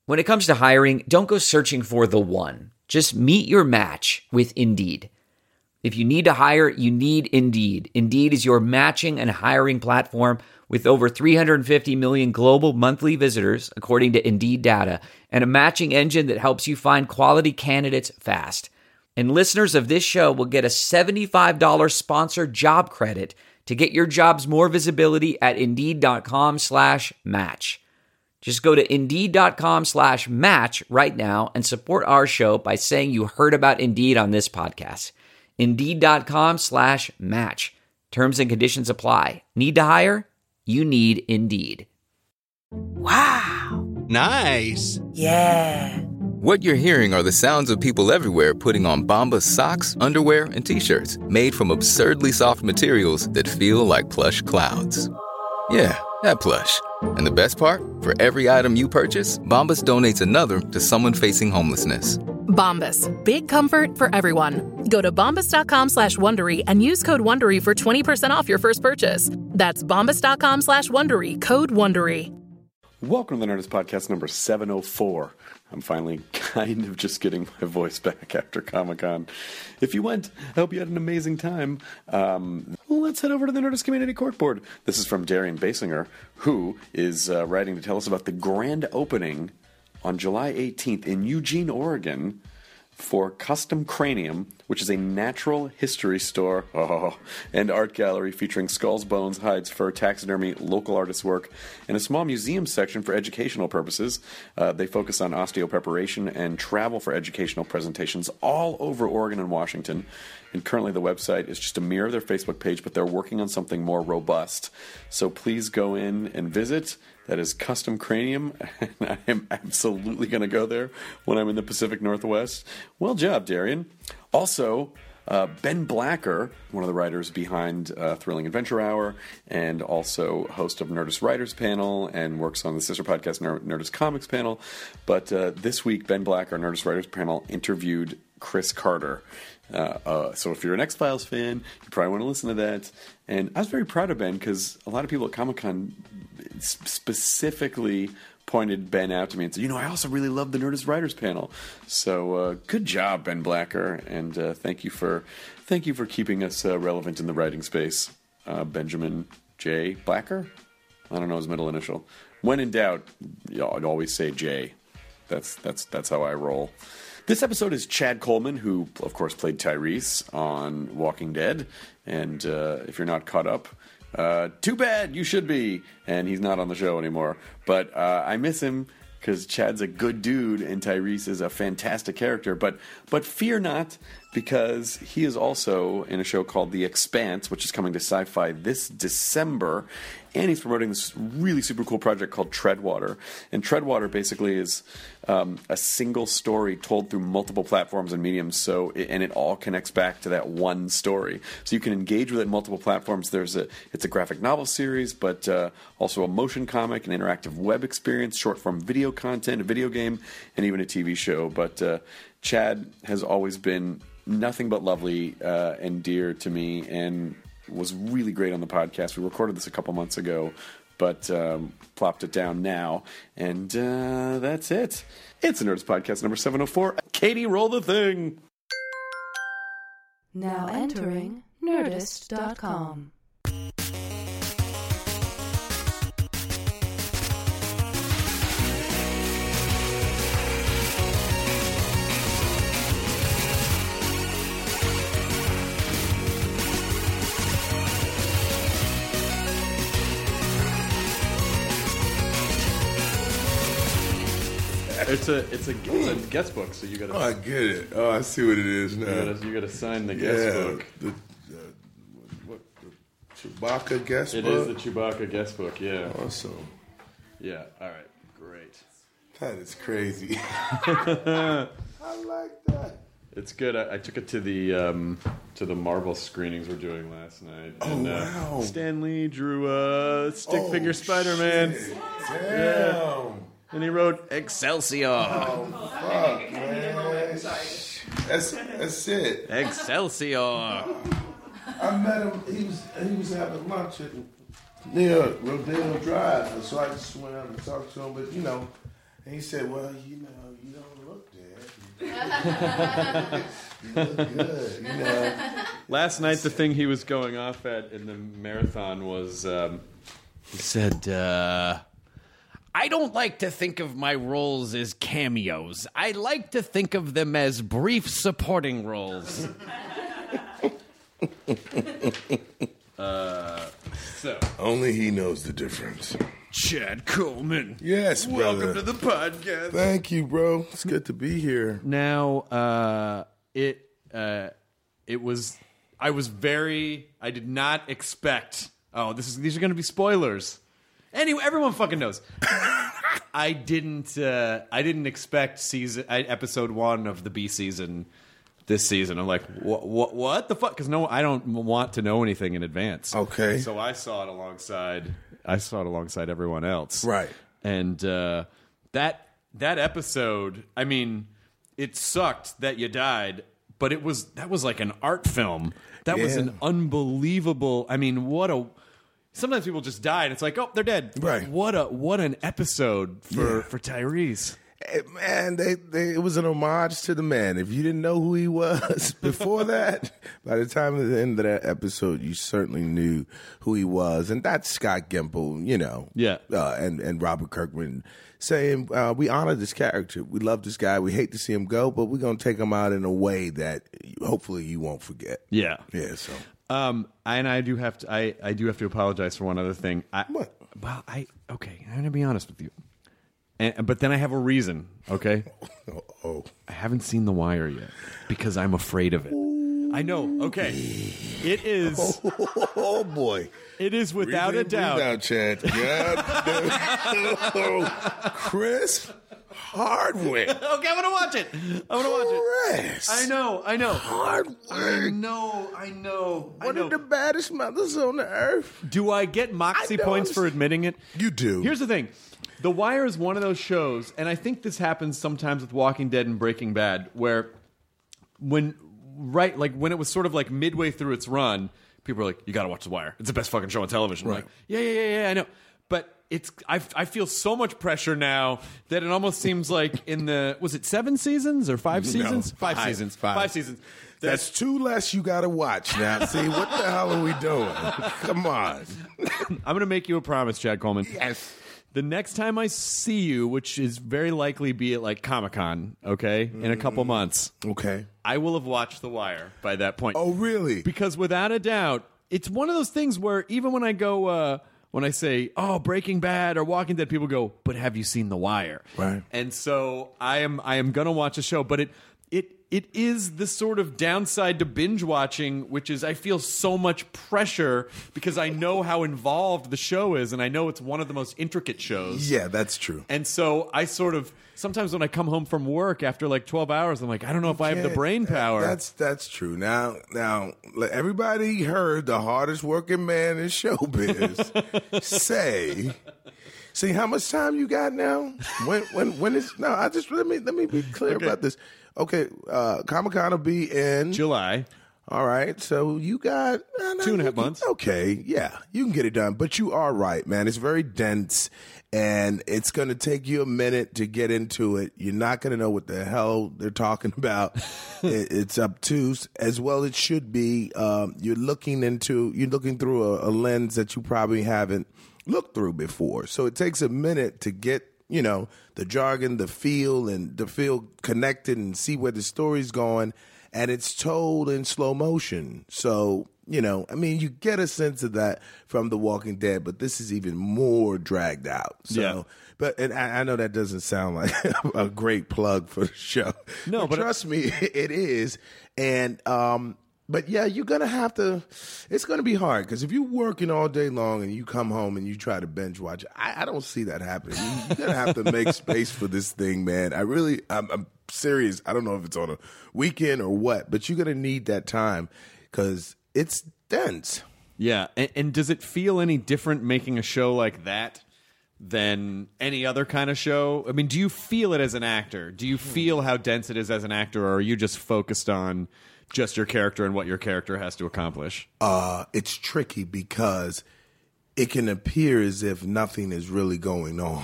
When it comes to hiring, don't go searching for the one. Just meet your match with Indeed. If you need to hire, you need Indeed. Indeed is your matching and hiring platform with over 350 million global monthly visitors, according to Indeed data, and a matching engine that helps you find quality candidates fast. And listeners of this show will get a $75 sponsored job credit to get your jobs more visibility at Indeed.com/match. Just go to Indeed.com/match right now and support our show by saying you heard about Indeed on this podcast. Indeed.com/match. Terms and conditions apply. Need to hire? You need Indeed. Wow. Nice. Yeah. What you're hearing are the sounds of people everywhere putting on Bombas socks, underwear, and T-shirts made from absurdly soft materials that feel like plush clouds. Yeah, that plush. And the best part? For every item you purchase, Bombas donates another to someone facing homelessness. Bombas. Big comfort for everyone. Go to bombas.com/Wondery and use code Wondery for 20% off your first purchase. That's bombas.com/Wondery. Code Wondery. Welcome to the Nerdist Podcast number 704. I'm finally kind of just getting my voice back after Comic-Con. If you went, I hope you had an amazing time. Let's head over to the Nerdist Community Corkboard. This is from Darian Basinger, who is writing to tell us about the grand opening on July 18th in Eugene, Oregon, for Custom Cranium, which is a natural history store and art gallery featuring skulls, bones, hides, fur, taxidermy, local artist work, and a small museum section for educational purposes. They focus on osteopreparation and travel for educational presentations all over Oregon and Washington. And currently the website is just a mirror of their Facebook page, but they're working on something more robust. So please go in and visit. That is Custom Cranium, and I am absolutely going to go there when I'm in the Pacific Northwest. Well job, Darian. Also, Ben Blacker, one of the writers behind Thrilling Adventure Hour, and also host of Nerdist Writers Panel, and works on the sister podcast Nerdist Comics Panel. But this week, Ben Blacker, Nerdist Writers Panel, interviewed Chris Carter. So if you're an X-Files fan, you probably want to listen to that. And I was very proud of Ben because a lot of people at Comic-Con specifically pointed Ben out to me and said, I also really love the Nerdist Writers Panel. So good job, Ben Blacker, and thank you for keeping us relevant in the writing space. Benjamin J. Blacker? I don't know his middle initial. When in doubt, I'd always say J. That's how I roll. This episode is Chad Coleman, who, of course, played Tyrese on Walking Dead. And if you're not caught up, too bad, you should be. And he's not on the show anymore. But I miss him because Chad's a good dude and Tyrese is a fantastic character. But fear not, because he is also in a show called The Expanse, which is coming to Sci-Fi this December. And he's promoting this really super cool project called Treadwater. And Treadwater basically is a single story told through multiple platforms and mediums. And it all connects back to that one story. So you can engage with it in multiple platforms. It's a graphic novel series, but also a motion comic, an interactive web experience, short form video content, a video game, and even a TV show. But Chad has always been nothing but lovely and dear to me, and was really great on the podcast. We recorded this a couple months ago, but plopped it down now, and that's it. It's the Nerdist Podcast number 704. Katie, roll the thing. Now entering Nerdist.com. It's a guest book, so you got to. Oh, I get it. Oh, I see what it is now. You got to sign the guest book. The Chewbacca guest book. It is the Chewbacca guest book. Yeah. Awesome. Yeah. All right. Great. That is crazy. I like that. It's good. I took it to the Marvel screenings we're doing last night. And, wow. Stan Lee drew stick figure Spider-Man. Damn. Yeah. And he wrote Excelsior. Oh, fuck, man. That's it. Excelsior. I met him. He was having lunch near Rodeo Drive, so I just went out and talked to him. But And he said, well, you don't look dead. You look good, Last night, the thing he was going off at in the marathon was, he said, I don't like to think of my roles as cameos. I like to think of them as brief supporting roles. So Only he knows the difference. Chad Coleman. Yes, brother. Welcome to the podcast. Thank you, bro. It's good to be here. Now, it was. I did not expect. Oh, these are going to be spoilers. Anyway, everyone fucking knows. I didn't expect episode 1 of the B season this season. I'm like, what the fuck? Because I don't want to know anything in advance. Okay. So I saw it alongside everyone else. Right. And that episode, I mean, it sucked that you died, but that was like an art film. That was an unbelievable. I mean, sometimes people just die and it's like, oh, they're dead. Right. What an episode for Tyrese. Man, it was an homage to the man. If you didn't know who he was before that, by the time of the end of that episode, you certainly knew who he was. And that's Scott Gimple, Yeah. And Robert Kirkman saying, we honor this character. We love this guy. We hate to see him go, but we're going to take him out in a way that hopefully you won't forget. Yeah. Yeah, so. And I do have to apologize for one other thing. What? Well, I'm going to be honest with you. But then I have a reason, okay? Oh. I haven't seen The Wire yet because I'm afraid of it. I know, okay. It is... Oh, boy. It is without a doubt... Breathe out, Chad. Chris Hardwick. Okay, I'm going to watch it. Chris. I know. Hardwick. I know. One of the baddest mothers on the earth. Do I get Moxie points for admitting it? You do. Here's the thing. The Wire is one of those shows, and I think this happens sometimes with Walking Dead and Breaking Bad, where when it was sort of like midway through its run, people are like, you got to watch The Wire. It's the best fucking show on television. Right. I'm like, yeah, I know. But I feel so much pressure now that it almost seems like was it 7 seasons or 5 seasons? No, 5 seasons. 5 seasons. That's 2 less you got to watch now. See, what the hell are we doing? Come on. I'm going to make you a promise, Chad Coleman. Yes. The next time I see you, which is very likely be at like Comic-Con, okay, in a couple months, Okay. I will have watched The Wire by that point. Oh, really? Because without a doubt, it's one of those things where even when I go, when I say, oh, Breaking Bad or Walking Dead, people go, but have you seen The Wire? Right. And so I am going to watch a show, but it is the sort of downside to binge watching, which is I feel so much pressure because I know how involved the show is, and I know it's one of the most intricate shows. Yeah, that's true. And so I sort of sometimes when I come home from work after like 12 hours, I'm like, I don't know if I have the brain power. That's true. Now, everybody heard the hardest working man in showbiz say. See how much time you got now? When is no? I just let me be clear about this. Okay, Comic-Con will be in July. All right, so you got 2.5 months. Okay, yeah, you can get it done. But you are right, man. It's very dense, and it's going to take you a minute to get into it. You're not going to know what the hell they're talking about. It's obtuse, as well it should be. You're looking through a lens that you probably haven't looked through before. So it takes a minute to get, the jargon, the feel, and to feel connected and see where the story's going. And it's told in slow motion. So, you get a sense of that from The Walking Dead, but this is even more dragged out. So, yeah. And I know that doesn't sound like a great plug for the show. No, but trust me, it is. And, but yeah, you're going to have to, it's going to be hard because if you're working all day long and you come home and you try to binge watch, I don't see that happening. You're going to have to make space for this thing, man. I'm serious. I don't know if it's on a weekend or what, but you're going to need that time because it's dense. Yeah. And does it feel any different making a show like that than any other kind of show? I mean, do you feel it as an actor? Do you feel how dense it is as an actor, or are you just focused on just your character and what your character has to accomplish? It's tricky because it can appear as if nothing is really going on.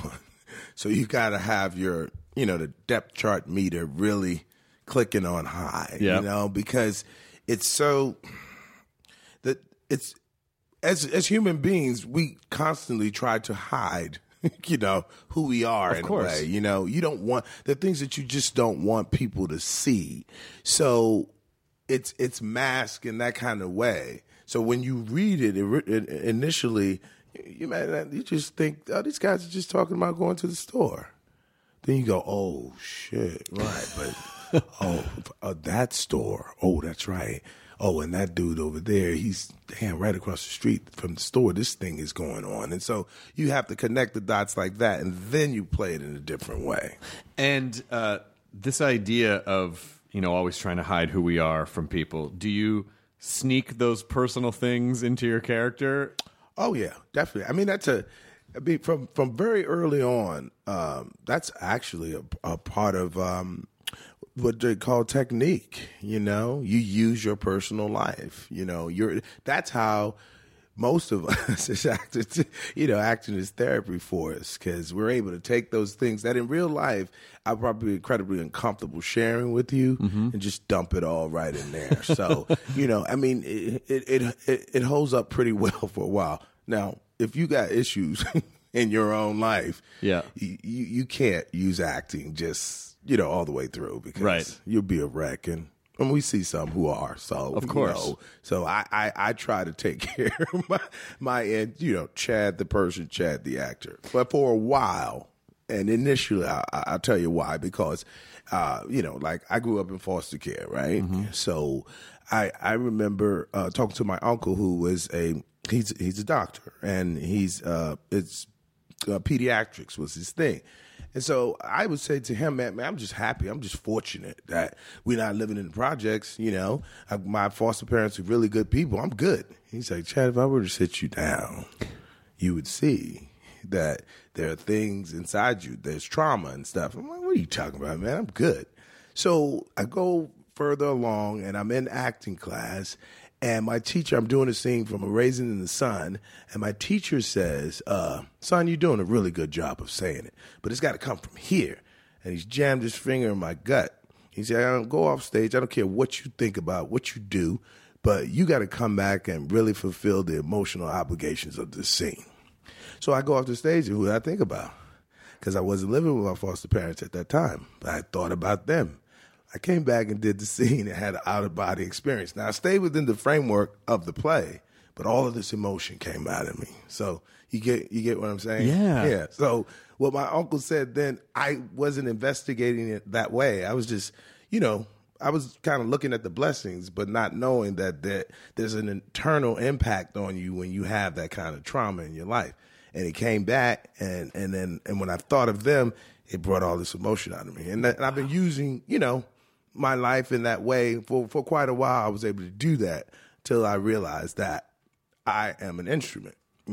So you got to have your, the depth chart meter really clicking on high, because it's so that it's as human beings, we constantly try to hide, who we are in a way. You don't want the things that you just don't want people to see. So it's masked in that kind of way. So when you read it initially, you just think, oh, these guys are just talking about going to the store. Then you go, oh shit, right? But that store. Oh, that's right. Oh, and that dude over there, he's right across the street from the store. This thing is going on. And so you have to connect the dots like that, and then you play it in a different way. And this idea of, always trying to hide who we are from people, do you sneak those personal things into your character? Oh, yeah, definitely. I mean, from very early on, that's actually a part of what they call technique. You use your personal life. That's how most of us as actors, acting is therapy for us, because we're able to take those things that in real life I'm probably incredibly uncomfortable sharing with you and just dump it all right in there. So, it holds up pretty well for a while. Now, if you got issues in your own life, you can't use acting just, all the way through, because you'll be a wreck. And we see some who are. So, of course. So I try to take care of my end, Chad the actor. But for a while, and initially, I'll tell you why, because, like I grew up in foster care, right? Mm-hmm. So I remember talking to my uncle, who was he's a doctor, and it's pediatrics was his thing. And so I would say to him, man, I'm just happy. I'm just fortunate that we're not living in the projects. My foster parents are really good people. I'm good. He's like, Chad, if I were to sit you down, you would see that there are things inside you. There's trauma and stuff. I'm like, what are you talking about, man? I'm good. So I go further along, and I'm in acting class. And my teacher, I'm doing a scene from A Raisin in the Sun, and my teacher says, son, you're doing a really good job of saying it, but it's got to come from here. And he's jammed his finger in my gut. He said, I don't go off stage. I don't care what you think about, what you do, but you got to come back and really fulfill the emotional obligations of this scene. So I go off the stage, and who did I think about? Because I wasn't living with my foster parents at that time. But I thought about them. I came back and did the scene and had an out-of-body experience. Now, I stayed within the framework of the play, but all of this emotion came out of me. So you get what I'm saying? Yeah. So what my uncle said then, I wasn't investigating it that way. I was just, I was kind of looking at the blessings, but not knowing that there's an internal impact on you when you have that kind of trauma in your life. And it came back, and when I thought of them, it brought all this emotion out of me. And I've been using, my life in that way for quite a while. I was able to do that till I realized that I am an instrument,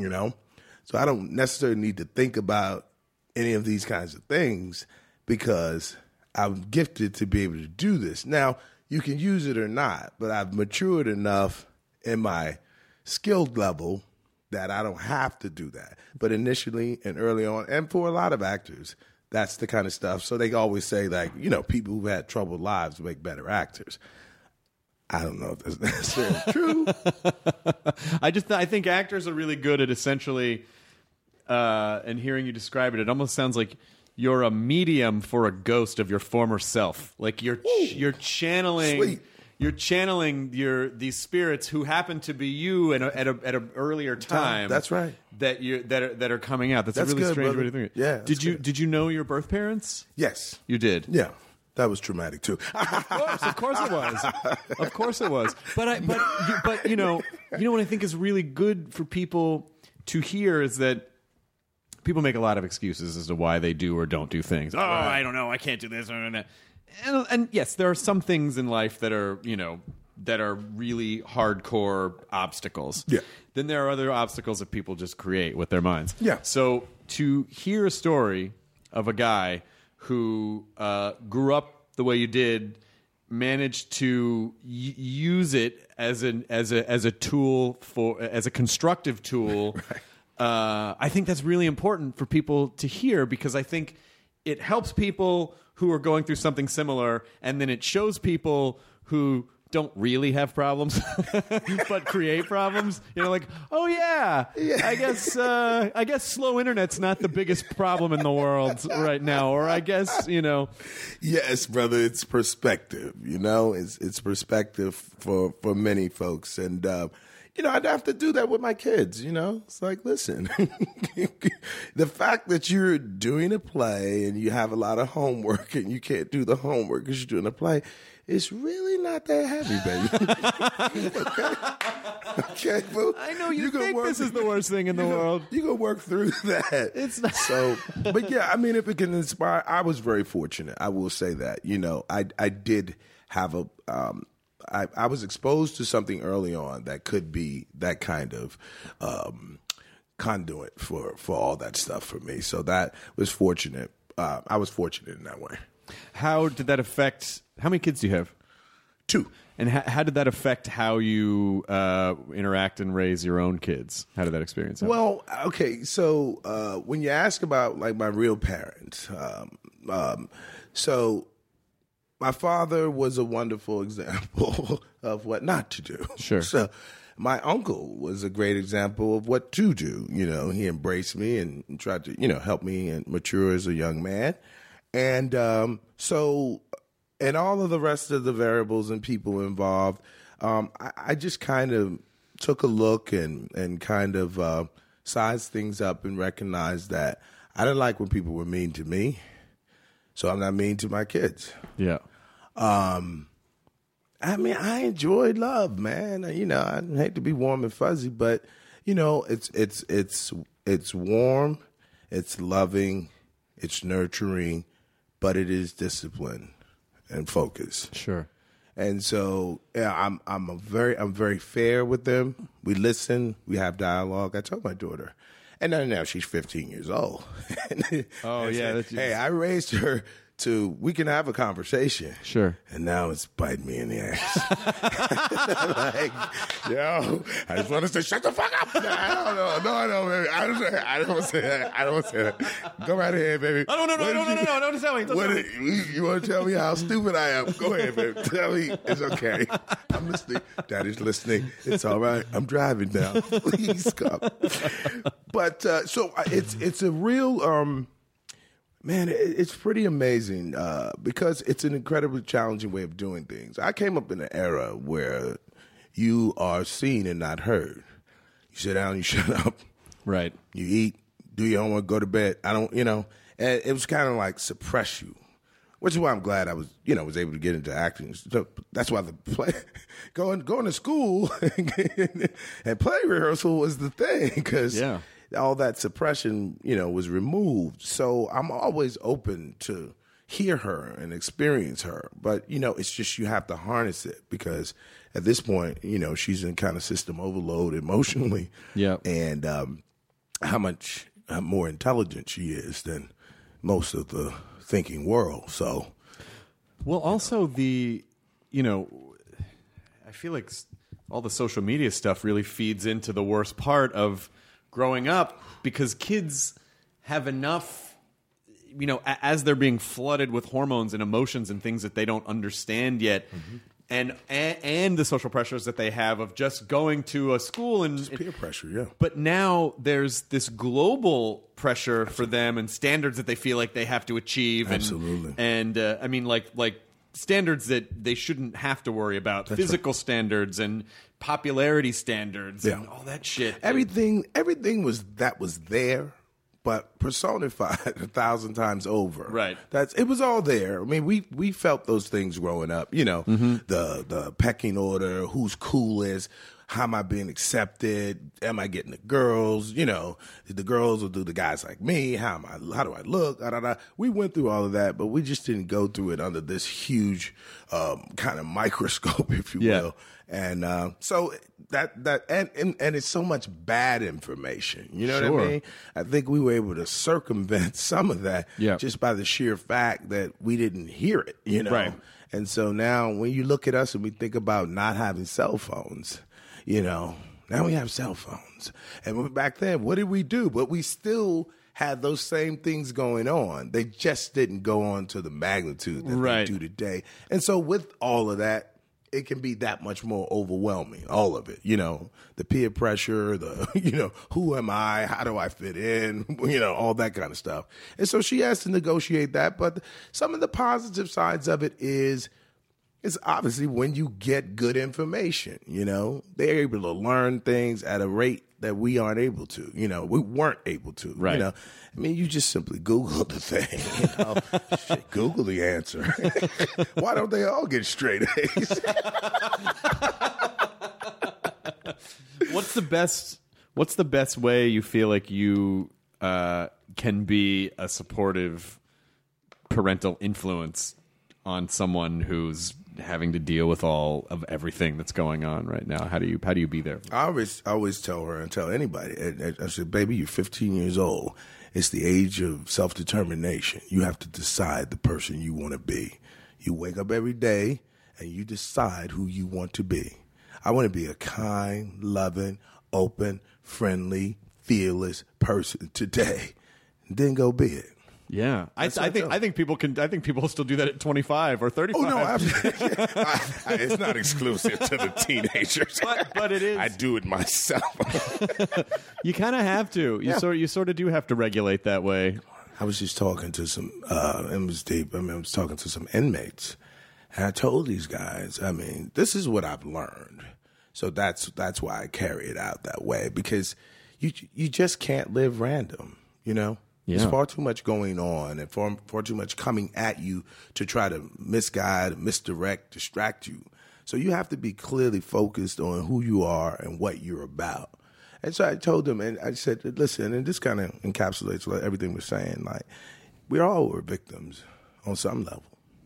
So I don't necessarily need to think about any of these kinds of things, because I'm gifted to be able to do this. Now, you can use it or not, but I've matured enough in my skilled level that I don't have to do that. But initially and early on, and for a lot of actors, that's the kind of stuff. So they always say, like, people who've had troubled lives make better actors. I don't know if that's necessarily true. I think actors are really good at essentially, and hearing you describe it, it almost sounds like you're a medium for a ghost of your former self. Like you're channeling. Sweet. You're channeling these spirits who happen to be you at an earlier time. That's right. That are coming out. That's a really good, strange brother. way to think. Yeah. Did you know your birth parents? Yes. You did. Yeah. That was traumatic too. Of course it was. Of course it was. But what I think is really good for people to hear is that people make a lot of excuses as to why they do or don't do things. Oh, right. I don't know. I can't do this. And yes, there are some things in life that are, that are really hardcore obstacles. Yeah. Then there are other obstacles that people just create with their minds. Yeah. So to hear a story of a guy who grew up the way you did, managed to use it as a tool as a constructive tool. I think that's really important for people to hear, because I think it helps people who are going through something similar, and then it shows people who don't really have problems but create problems. Like, oh yeah. I guess slow internet's not the biggest problem in the world right now, or I guess Yes, brother, it's perspective. It's perspective for many folks, and I'd have to do that with my kids. It's like, listen, the fact that you're doing a play and you have a lot of homework and you can't do the homework because you're doing a play, it's really not that heavy, baby. Okay, boo. I know you think this is the worst thing in the world. You can work through that. It's not. So, but yeah, I mean, if it can inspire, I was very fortunate. I will say that. I did have I was exposed to something early on that could be that kind of conduit for all that stuff for me. So that was fortunate. I was fortunate in that way. How did that affect? How many kids do you have? 2. And how did that affect how you interact and raise your own kids? How did that experience happen? Well, okay, so when you ask about like my real parents, so my father was a wonderful example of what not to do. Sure. So my uncle was a great example of what to do. He embraced me and tried to, help me and mature as a young man. And and all of the rest of the variables and people involved, I just kind of took a look and kind of sized things up and recognized that I didn't like when people were mean to me, so I'm not mean to my kids. Yeah. I mean, I enjoyed love, man. I hate to be warm and fuzzy, but it's warm, it's loving, it's nurturing, but it is discipline and focus. Sure. And so, yeah, I'm very fair with them. We listen, we have dialogue. I told my daughter, and now she's 15 years old. Oh yeah. Hey, I raised her to, we can have a conversation. Sure. And now it's biting me in the ass. I just want to say, shut the fuck up. No, I don't, baby. I don't want to say that. I don't want to say that. Go right ahead, baby. No, don't tell me. You want to tell me how stupid I am? Go ahead, baby. Tell me. It's okay. I'm listening. Daddy's listening. It's all right. I'm driving now. Please come. But so it's a real... Man, it's pretty amazing because it's an incredibly challenging way of doing things. I came up in an era where you are seen and not heard. You sit down, you shut up. Right. You eat, do your homework, go to bed. And it was kind of like suppress you, which is why I'm glad I was able to get into acting. So that's why the play, going to school and play rehearsal was the thing, because all that suppression, was removed. So I'm always open to hear her and experience her. But, it's just you have to harness it, because at this point, she's in kind of system overload emotionally. Yeah. And how much more intelligent she is than most of the thinking world. So, well, also I feel like all the social media stuff really feeds into the worst part of growing up, because kids have enough, as they're being flooded with hormones and emotions and things that they don't understand yet, and the social pressures that they have of just going to a school and just peer pressure, yeah. But now there's this global pressure for them and standards that they feel like they have to achieve. Absolutely. And I mean, like standards that they shouldn't have to worry about. That's physical standards and popularity standards and all that shit. Everything was there, but personified 1,000 times over. Right. It was all there. I mean, we felt those things growing up. The pecking order, who's coolest, how am I being accepted? Am I getting the girls? The girls will do the guys like me. How do I look? We went through all of that, but we just didn't go through it under this huge kind of microscope, if you will. And so that and it's so much bad information. You know what I mean? I think we were able to circumvent some of that just by the sheer fact that we didn't hear it. Right. And so now when you look at us and we think about not having cell phones, Now we have cell phones. And back then, what did we do? But we still had those same things going on. They just didn't go on to the magnitude that they do today. And so with all of that, it can be that much more overwhelming, all of it. You know, the peer pressure, the, who am I? How do I fit in? All that kind of stuff. And so she has to negotiate that. But some of the positive sides of it is obviously when you get good information, they're able to learn things at a rate that we aren't able to, we weren't able to, right. I mean, you just simply Google the thing, Shit, Google the answer. Why don't they all get straight A's? What's the best way you feel like you can be a supportive parental influence on someone who's having to deal with all of everything that's going on right now? How do you be there? I always tell her and tell anybody. I said, baby, you're 15 years old. It's the age of self-determination. You have to decide the person you want to be. You wake up every day and you decide who you want to be. I want to be a kind, loving, open, friendly, fearless person today. Then go be it. Yeah, I think people still do that at 25 or 35. Oh no, absolutely. It's not exclusive to the teenagers, but it is. I do it myself. You kind of have to. You sort of do have to regulate that way. I was just talking to some. It was deep. I was talking to some inmates, and I told these guys, this is what I've learned. So that's why I carry it out that way, because you just can't live random, Yeah. There's far too much going on and far too much coming at you to try to misguide, misdirect, distract you. So you have to be clearly focused on who you are and what you're about. And so I told them, and I said, listen, and this kind of encapsulates everything we're saying. Like, we all were victims on some level.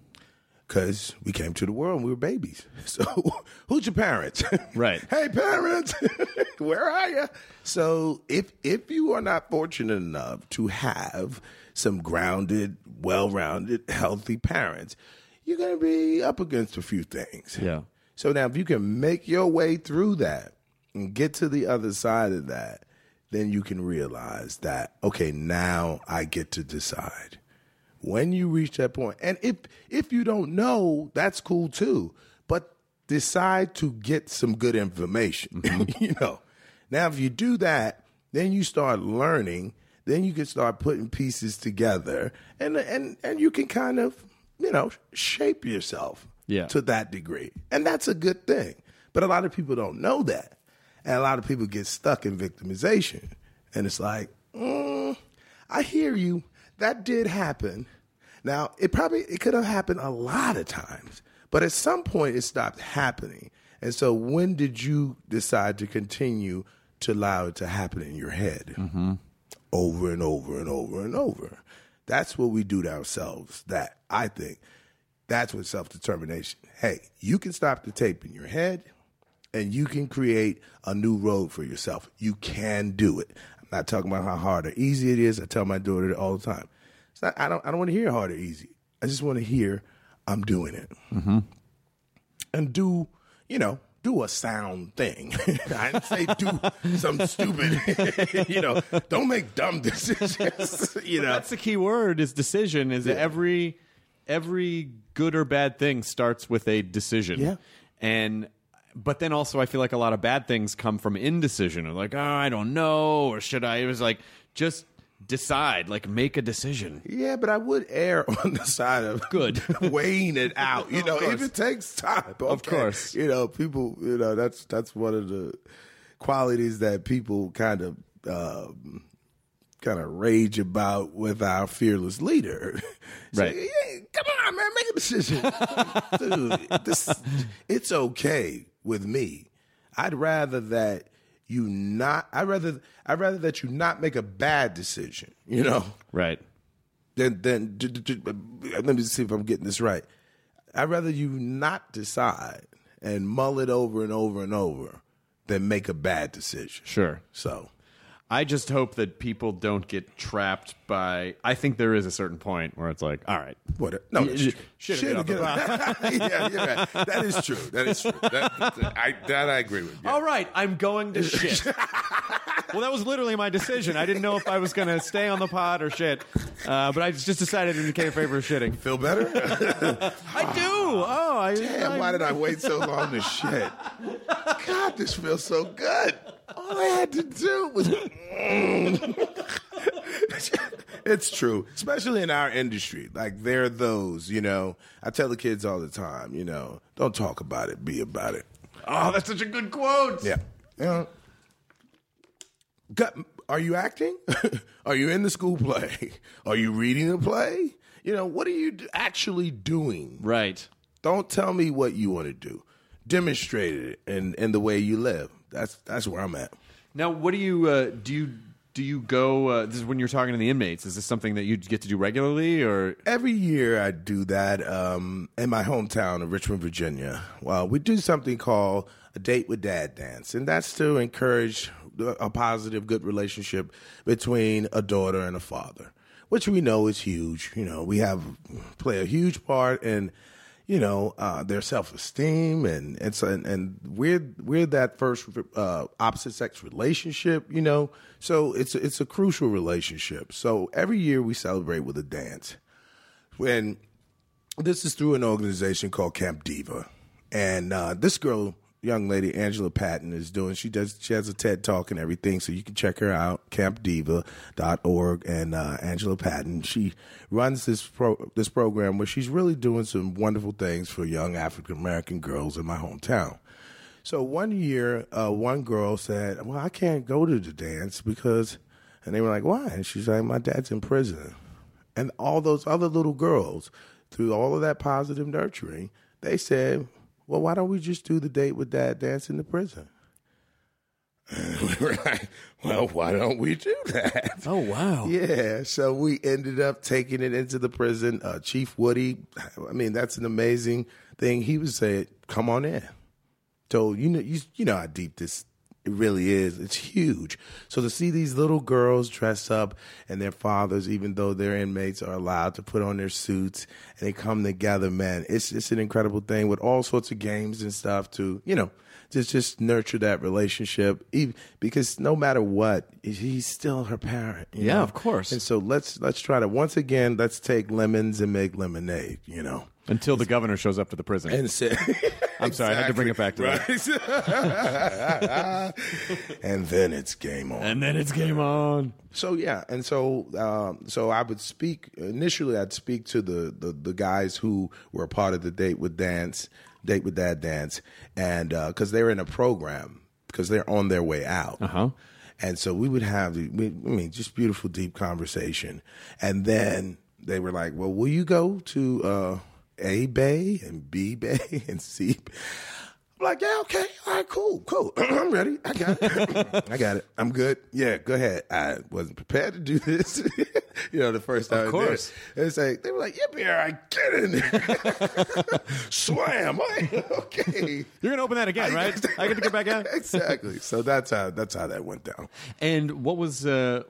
Because we came to the world and we were babies. So who's your parents? Right. Hey, parents, where are you? So if you are not fortunate enough to have some grounded, well-rounded, healthy parents, you're going to be up against a few things. Yeah. So now if you can make your way through that and get to the other side of that, then you can realize that, okay, now I get to decide. When you reach that point, and if you don't know, that's cool too. But decide to get some good information. Mm-hmm. Now if you do that, then you start learning. Then you can start putting pieces together, and you can kind of shape yourself to that degree, and that's a good thing. But a lot of people don't know that, and a lot of people get stuck in victimization, and it's like, I hear you. That did happen. Now, it could have happened a lot of times, but at some point it stopped happening. And so when did you decide to continue to allow it to happen in your head? Mm-hmm. Over and over and over and over. That's what we do to ourselves. I think that's what self-determination. Hey, you can stop the tape in your head and you can create a new road for yourself. You can do it. I'm not talking about how hard or easy it is. I tell my daughter all the time. It's not, I don't want to hear hard or easy. I just want to hear I'm doing it. Mm-hmm. And do a sound thing. I didn't say do some stupid, don't make dumb decisions. That's the key word is decision, is that every good or bad thing starts with a decision. Yeah. But then also I feel like a lot of bad things come from indecision, or like, I don't know, or should I? It was like, just decide, like make a decision. Yeah, but I would err on the side of good weighing it out. If it takes time. Okay. Of course. People, that's one of the qualities that people kind of rage about with our fearless leader. Right. So, yeah, come on, man, make a decision. Dude, it's okay with me. I'd rather that you not make a bad decision, Right. Then let me see if I'm getting this right. I'd rather you not decide and mull it over and over and over than make a bad decision. Sure. So I just hope that people don't get trapped by. I think there is a certain point where it's like, all right, What? No, shit, get off the pot. Yeah, you're right. That is true. That is true. That I agree with. Yeah. All right, I'm going to shit. Well, that was literally my decision. I didn't know if I was going to stay on the pod or shit, but I just decided to indicate a favor of shitting. Feel better? I do. Oh, Damn, why did I wait so long to shit? God, this feels so good. All I had to do was. It's true, especially in our industry. Like, there are those, I tell the kids all the time, don't talk about it, be about it. Oh, that's such a good quote. Yeah. Are you acting? Are you in the school play? Are you reading the play? What are you actually doing? Right. Don't tell me what you want to do. Demonstrate it in the way you live. That's where I'm at. Now, what do you go? This is when you're talking to the inmates. Is this something that you get to do regularly, or every year I do that in my hometown of Richmond, Virginia? Well, we do something called a Date with Dad dance, and that's to encourage a positive, good relationship between a daughter and a father, which we know is huge. We play a huge part in their self-esteem, and we're that first opposite sex relationship, so it's a crucial relationship. So every year we celebrate with a dance. When this is through an organization called Camp Diva, and this young lady Angela Patton she has a TED Talk and everything, so you can check her out, campdiva.org. And Angela Patton, she runs this program where she's really doing some wonderful things for young African American girls in my hometown. So one year, one girl said, well, I can't go to the dance and they were like, why? And she's like, my dad's in prison. And all those other little girls, through all of that positive nurturing, they said, well, why don't we just do the Date with Dad dance in the prison? And we were like, well, why don't we do that? Oh, wow. Yeah, so we ended up taking it into the prison. Chief Woody, that's an amazing thing. He would say, come on in. So, you know how deep this it really is. It's huge. So to see these little girls dress up and their fathers, even though their inmates are allowed to put on their suits and they come together, man, it's an incredible thing with all sorts of games and stuff to, just nurture that relationship. Because no matter what, he's still her parent. Yeah, know? Of course. And so let's try to, once again, let's take lemons and make lemonade, Until the governor shows up to the prison. And say, I'm sorry, I had to bring it back to that. And then it's game on. So yeah, and so I would speak initially. I'd speak to the guys who were a part of the Date with Dad dance, and because they're in a program, because they're on their way out. And so we would have just beautiful, deep conversation, and then they were like, "Well, will you go to A Bay and B Bay and C?" I'm like, "Yeah, okay, all right, cool. I'm ready. I got it. I'm good. Yeah, go ahead. I wasn't prepared to do this, the first time. Of course. It's like they were like, "Yippee! All right, get in there, slam." Okay, you're gonna open that again, right? I get to get back out. Exactly. So that's how that went down. And what was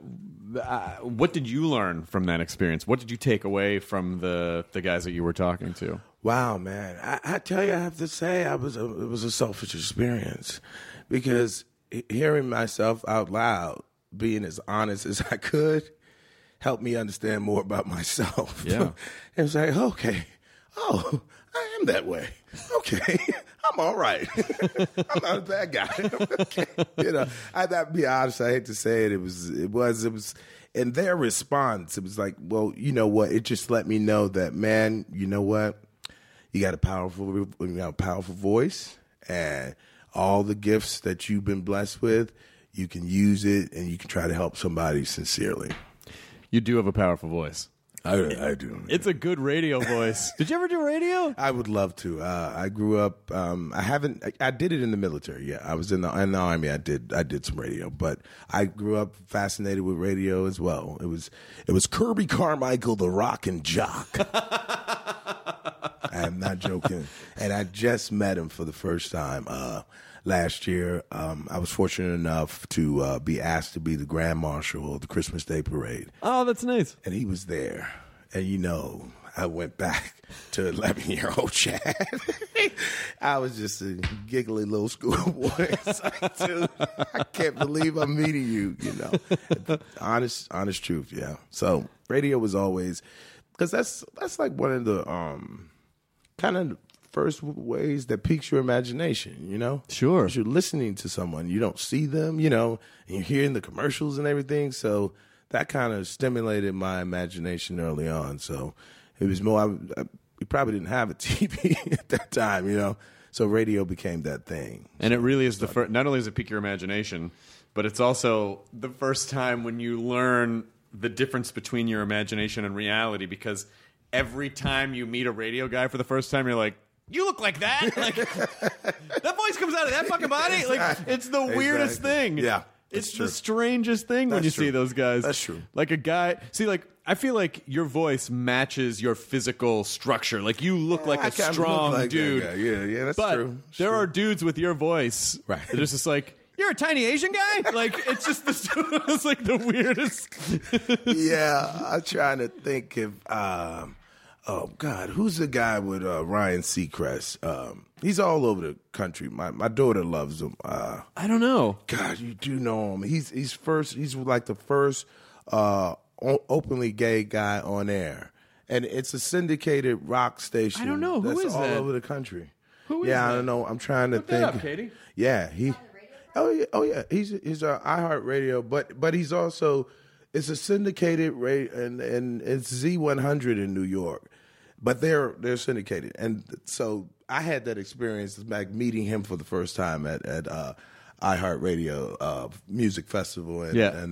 what did you learn from that experience? What did you take away from the guys that you were talking to? Wow, man. I tell you, I have to say it was a selfish experience because hearing myself out loud, being as honest as I could, helped me understand more about myself. Yeah. It was like, okay, I am that way. Okay, I'm all right. I'm not a bad guy. Okay. I have to be honest. I hate to say it. It was in their response. It was like, well, you know what? It just let me know that, man, you know what? You got a powerful voice, and all the gifts that you've been blessed with, you can use it, and you can try to help somebody sincerely. You do have a powerful voice. I do. It's a good radio voice. Did you ever do radio? I would love to. I grew up. I did it in the military. Yeah, I was in the Army. I did some radio, but I grew up fascinated with radio as well. It was Kirby Carmichael, the rockin' jock. I'm not joking. And I just met him for the first time. last year. I was fortunate enough to be asked to be the Grand Marshal of the Christmas Day Parade. Oh, that's nice. And he was there. And, you know, I went back to 11-year-old Chad. I was just a giggly little schoolboy. It's like, dude, I can't believe I'm meeting you, you know. Honest truth, yeah. So radio was always, because that's like one of the kind of first ways that piques your imagination, you know? Sure. 'Cause you're listening to someone, you don't see them, you know, and you're hearing the commercials and everything. So that kind of stimulated my imagination early on. So it was more, we probably didn't have a TV at that time, you know? So radio became that thing. And it really is the first, not only does it pique your imagination, but it's also the first time when you learn the difference between your imagination and reality, because every time you meet a radio guy for the first time, you're like, you look like that. Like, that voice comes out of that fucking body. Like, it's the weirdest thing. Yeah. It's the strangest thing when you see those guys. That's true. Like a guy, see, like, I feel like your voice matches your physical structure. Like, you look like a strong dude. Yeah, that's but true. There are dudes with your voice. Right. They're just like, you're a tiny Asian guy? Like, it's just it's like the weirdest. Yeah, I'm trying to think if, oh God, who's the guy with Ryan Seacrest? He's all over the country. My daughter loves him. I don't know. God, you do know him. He's like the first openly gay guy on air, and it's a syndicated rock station. I don't know. Who that's is all that? over the country. Who is yeah, that? I don't know. I'm trying to Look think. that up, Katie. Yeah, he. Oh yeah. He's iHeartRadio, but he's also, it's a syndicated radio, and it's Z100 in New York, but they're syndicated, and so I had that experience like meeting him for the first time at iHeartRadio music festival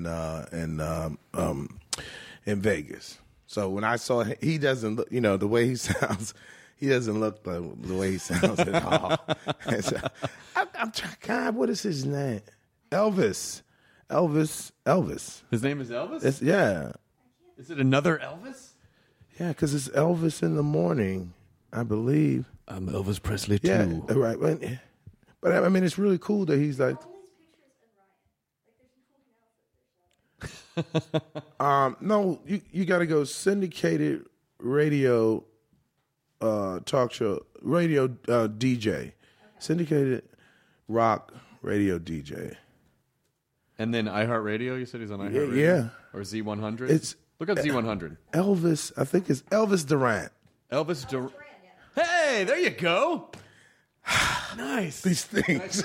in Vegas. So when I saw him, he doesn't look, you know, the way he sounds. He doesn't look the way he sounds at all. So, I'm trying. God, what is his name? Elvis. His name is Elvis? Yeah. Is it another Elvis? Yeah, because it's Elvis in the morning, I believe. I'm Elvis Presley, Yeah, too. right. But I mean, it's really cool that he's like. No, you got to go syndicated radio. Talk show radio DJ, syndicated rock radio DJ, And then iHeartRadio. You said he's on iHeartRadio. Yeah. Or Z100. It's look up Z100. Elvis. I think it's Elvis Duran. Elvis Duran. Hey, there you go. Nice. These things.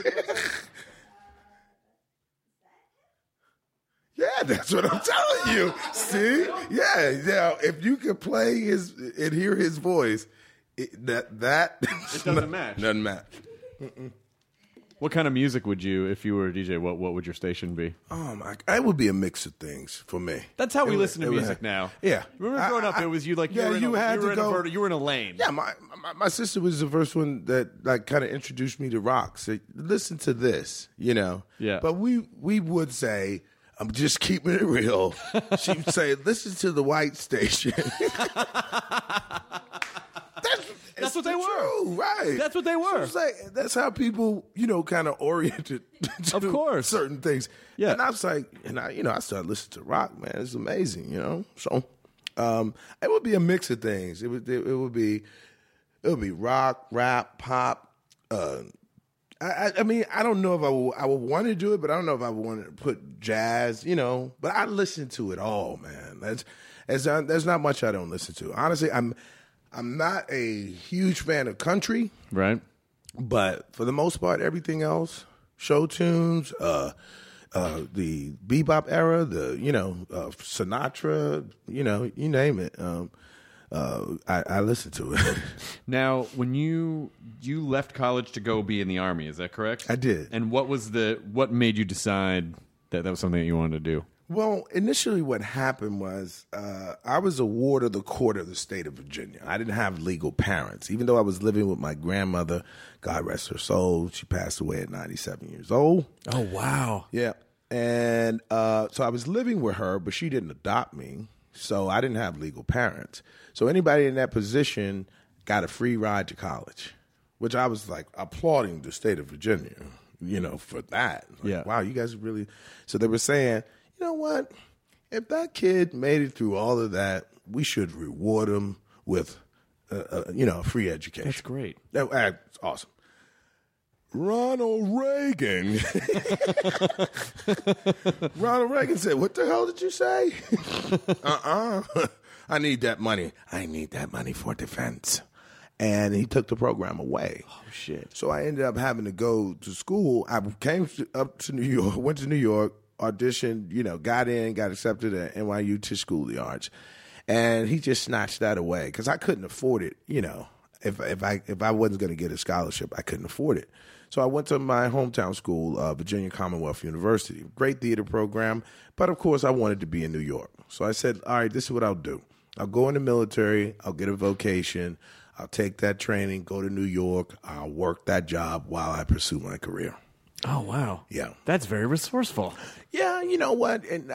Yeah, that's what I'm telling you. See, yeah. If you could play his and hear his voice. It doesn't match. Doesn't match. What kind of music would you, if you were a DJ, what would your station be? It would be a mix of things for me. That's how we listen to music now. Yeah. Remember growing up, it was you like you were in a lane. Yeah, my sister was the first one that like kind of introduced me to rock. So listen to this, you know. Yeah. But we would say, I'm just keeping it real. She'd say, listen to the white station. That's what they were. True, right. That's what they were. So it's like, that's how people, you know, kind of oriented to Of course. certain things. Yeah. And I was like, I started listening to rock, man. It's amazing, you know. So it would be a mix of things. It would be rock, rap, pop. I mean, I don't know if I would want to do it, but I don't know if I would want to put jazz, you know. But I listen to it all, man. There's not much I don't listen to. Honestly, I'm not a huge fan of country, right? But for the most part, everything else, show tunes, the bebop era, Sinatra, you name it. I listen to it. Now, when you left college to go be in the Army, is that correct? I did. And what made you decide that was something that you wanted to do? Well, initially what happened was I was a ward of the court of the state of Virginia. I didn't have legal parents. Even though I was living with my grandmother, God rest her soul, she passed away at 97 years old. Oh, wow. Yeah. And so I was living with her, but she didn't adopt me, so I didn't have legal parents. So anybody in that position got a free ride to college, which I was like applauding the state of Virginia. for that. Like, Yeah. wow, you guys really. So they were saying, you know what? If that kid made it through all of that, we should reward him with, a free education. That's great. That's awesome. Ronald Reagan. Ronald Reagan said, "What the hell did you say?" I need that money. I need that money for defense. And he took the program away. Oh, shit. So I ended up having to go to school. I came up to New York, went to New York, auditioned, got in, got accepted at NYU Tisch School of the Arts. And he just snatched that away because I couldn't afford it, If I wasn't going to get a scholarship, I couldn't afford it. So I went to my hometown school, Virginia Commonwealth University. Great theater program. But, of course, I wanted to be in New York. So I said, all right, this is what I'll do. I'll go in the military. I'll get a vocation. I'll take that training, go to New York. I'll work that job while I pursue my career. Oh, wow. Yeah. That's very resourceful. Yeah, you know what? And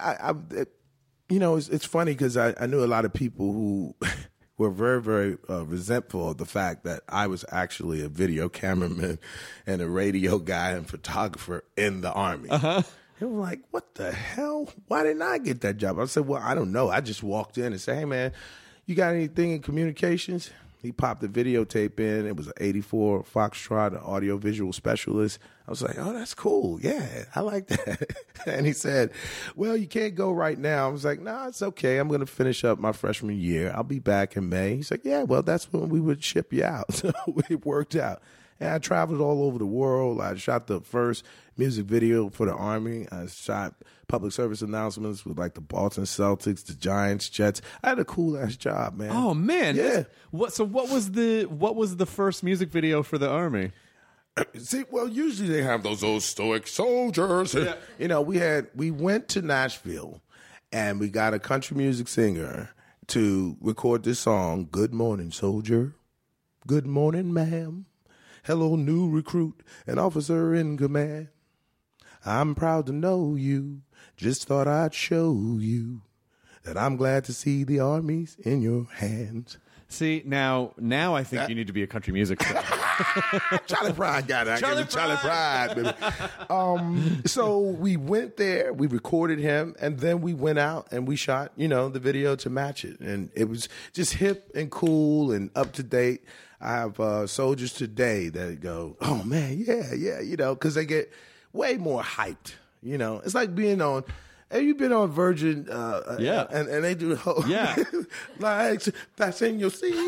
it's funny because I knew a lot of people who were very, very resentful of the fact that I was actually a video cameraman and a radio guy and photographer in the Army. Uh-huh. They were like, what the hell? Why didn't I get that job? I said, well, I don't know. I just walked in and said, hey, man, you got anything in communications? He popped the videotape in. It was an 84 Foxtrot, an audiovisual specialist. I was like, oh, that's cool. Yeah, I like that. And he said, well, you can't go right now. I was like, no, it's okay. I'm going to finish up my freshman year. I'll be back in May. He's like, yeah, well, that's when we would ship you out. So it worked out. And I traveled all over the world. I shot the first music video for the Army. I shot public service announcements with like the Boston Celtics, the Giants, Jets. I had a cool ass job, man. Oh man. Yeah. What was the first music video for the Army? See, well, usually they have those old stoic soldiers. Yeah. We went to Nashville and we got a country music singer to record this song, Good Morning, Soldier. Good morning, ma'am. Hello, new recruit, an officer in command. I'm proud to know you. Just thought I'd show you that I'm glad to see the Army's in your hands. See, now I think you need to be a country music star. Charlie Pride got it. Charlie Pride, baby. So we went there, we recorded him, and then we went out and we shot, the video to match it. And it was just hip and cool and up to date. I have soldiers today that go, oh man, yeah, because they get way more hyped. It's like being on. Have you been on Virgin? Yeah. And they do the whole. Yeah. Like, fasten your seat.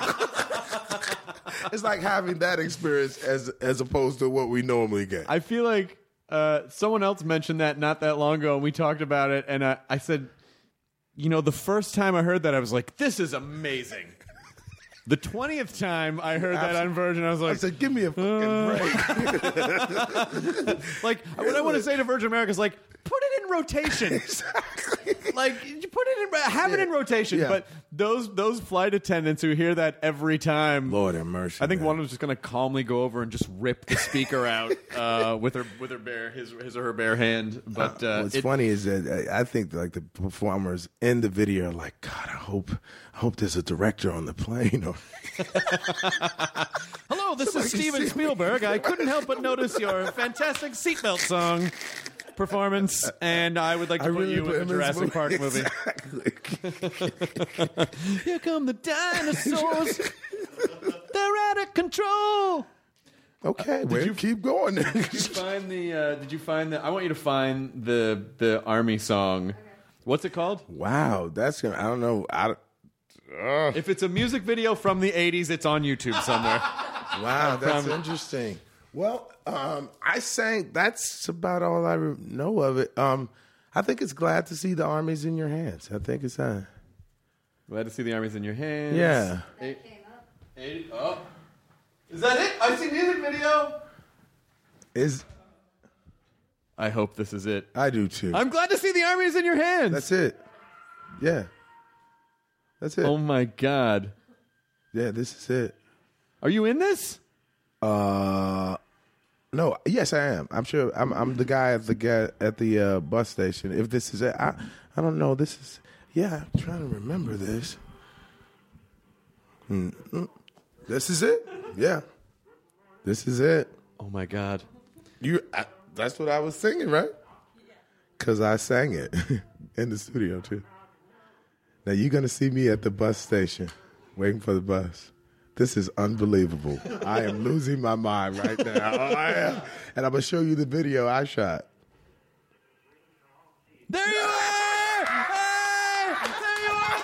It's like having that experience as opposed to what we normally get. I feel like someone else mentioned that not that long ago, and we talked about it, and I said, the first time I heard that, I was like, this is amazing. The 20th time I heard that on Virgin, I was like, I said, give me a fucking break. Like, what I want to say to Virgin America is like, put it in rotation. Exactly. Like, you put it in, have it in rotation. Yeah. But those flight attendants who hear that every time, Lord have mercy. I think man. one was just going to calmly go over and just rip the speaker out with her his or her bare hand. But what's funny is that I think like the performers in the video are like, God, I hope there's a director on the plane. Or hello, this is Steven Spielberg. I couldn't help but notice your fantastic seatbelt song performance, and I would like to put you in the Jurassic Park movie. Exactly. Here come the dinosaurs. They're out of control. Okay, keep going. Did you find the? I want you to find the Army song. What's it called? Wow, that's gonna. I don't know. If it's a music video from the 80s, it's on YouTube somewhere. Wow, that's interesting. Well, I sang. That's about all I know of it. I think it's glad to see the Army's in your hands. I think it's glad to see the Army's in your hands. Yeah. 80. Oh, is that it? I see music video. I hope this is it. I do too. I'm glad to see the Army's in your hands. That's it. Yeah. That's it. Oh my God. Yeah, this is it. Are you in this? No. Yes, I am. I'm sure. I'm the guy at the bus station. If this is it, I don't know. This is. Yeah, I'm trying to remember this. This is it. Yeah. This is it. Oh my God. That's what I was singing, right? Because I sang it in the studio, too. Now, you're going to see me at the bus station waiting for the bus. This is unbelievable. I am losing my mind right now. Oh, I am. And I'm going to show you the video I shot. There you are! Hey! There you are!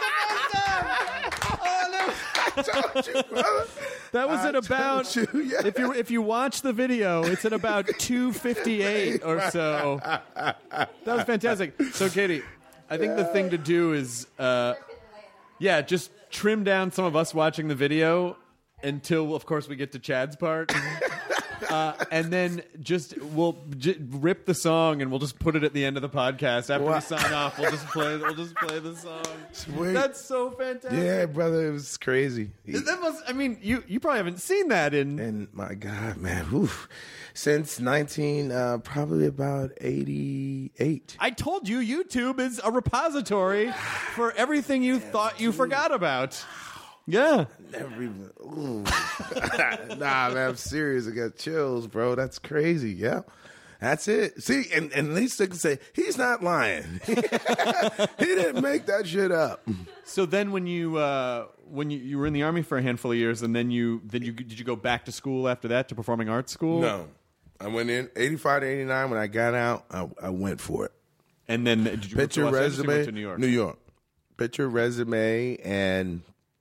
I told you, brother. That was at about, yeah. if you watch the video, it's at about 2:58 or so. That was fantastic. So, Katie, I think the thing to do is, just trim down some of us watching the video until, of course, we get to Chad's part. And then we'll rip the song and we'll just put it at the end of the podcast after we sign off. We'll just play the song. Sweet. That's so fantastic. Yeah, brother, it was crazy. That must. I mean, you probably haven't seen that in. And my God, man, since probably about 88. I told you, YouTube is a repository for everything you thought you forgot about. Yeah. Never even. Nah, man, I'm serious. I got chills, bro. That's crazy. Yeah. That's it. See, and at least they can say, he's not lying. He didn't make that shit up. So then when you were in the Army for a handful of years, and then did you go back to school after that, to performing arts school? No. I went in 85 to 89. When I got out, I went for it. And then did you Picture go to Los Angeles or resume, went to New York? New York. Picture resume, and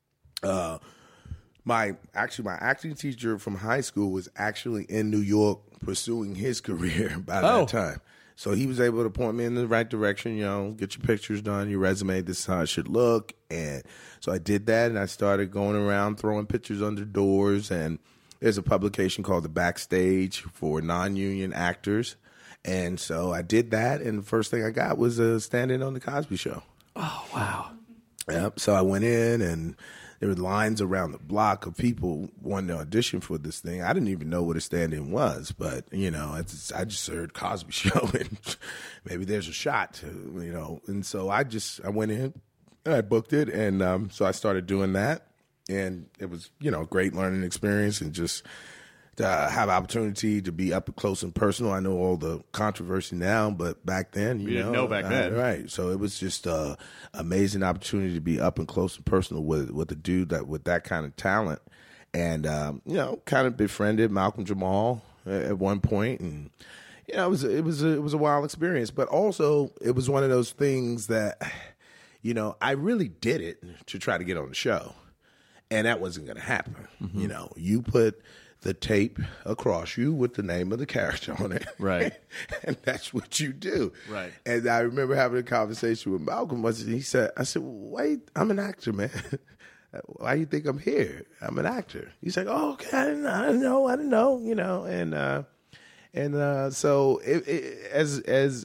my acting teacher from high school was actually in New York pursuing his career by that time. So he was able to point me in the right direction, get your pictures done, your resume, this is how it should look. And so I did that, and I started going around throwing pictures under doors. And there's a publication called The Backstage for non-union actors. And so I did that, and the first thing I got was standing on The Cosby Show. Oh, wow. Yep. So I went in, and there were lines around the block of people wanting to audition for this thing. I didn't even know what a stand-in was, but, I just heard Cosby Show, and maybe there's a shot, And so I went in, and I booked it, and so I started doing that, and it was, a great learning experience, and just to have opportunity to be up close and personal. I know all the controversy now, but back then, you didn't know back then. Right. So it was just an amazing opportunity to be up and close and personal with a dude with that kind of talent. And, kind of befriended Malcolm Jamal at one point. And, it was a wild experience, but also it was one of those things that, I really did it to try to get on the show, and that wasn't going to happen. Mm-hmm. You put the tape across you with the name of the character on it. Right. And that's what you do. Right. And I remember having a conversation with Malcolm. I said, wait, I'm an actor, man. Why do you think I'm here? I'm an actor. He's like, oh, okay, I didn't know, and so as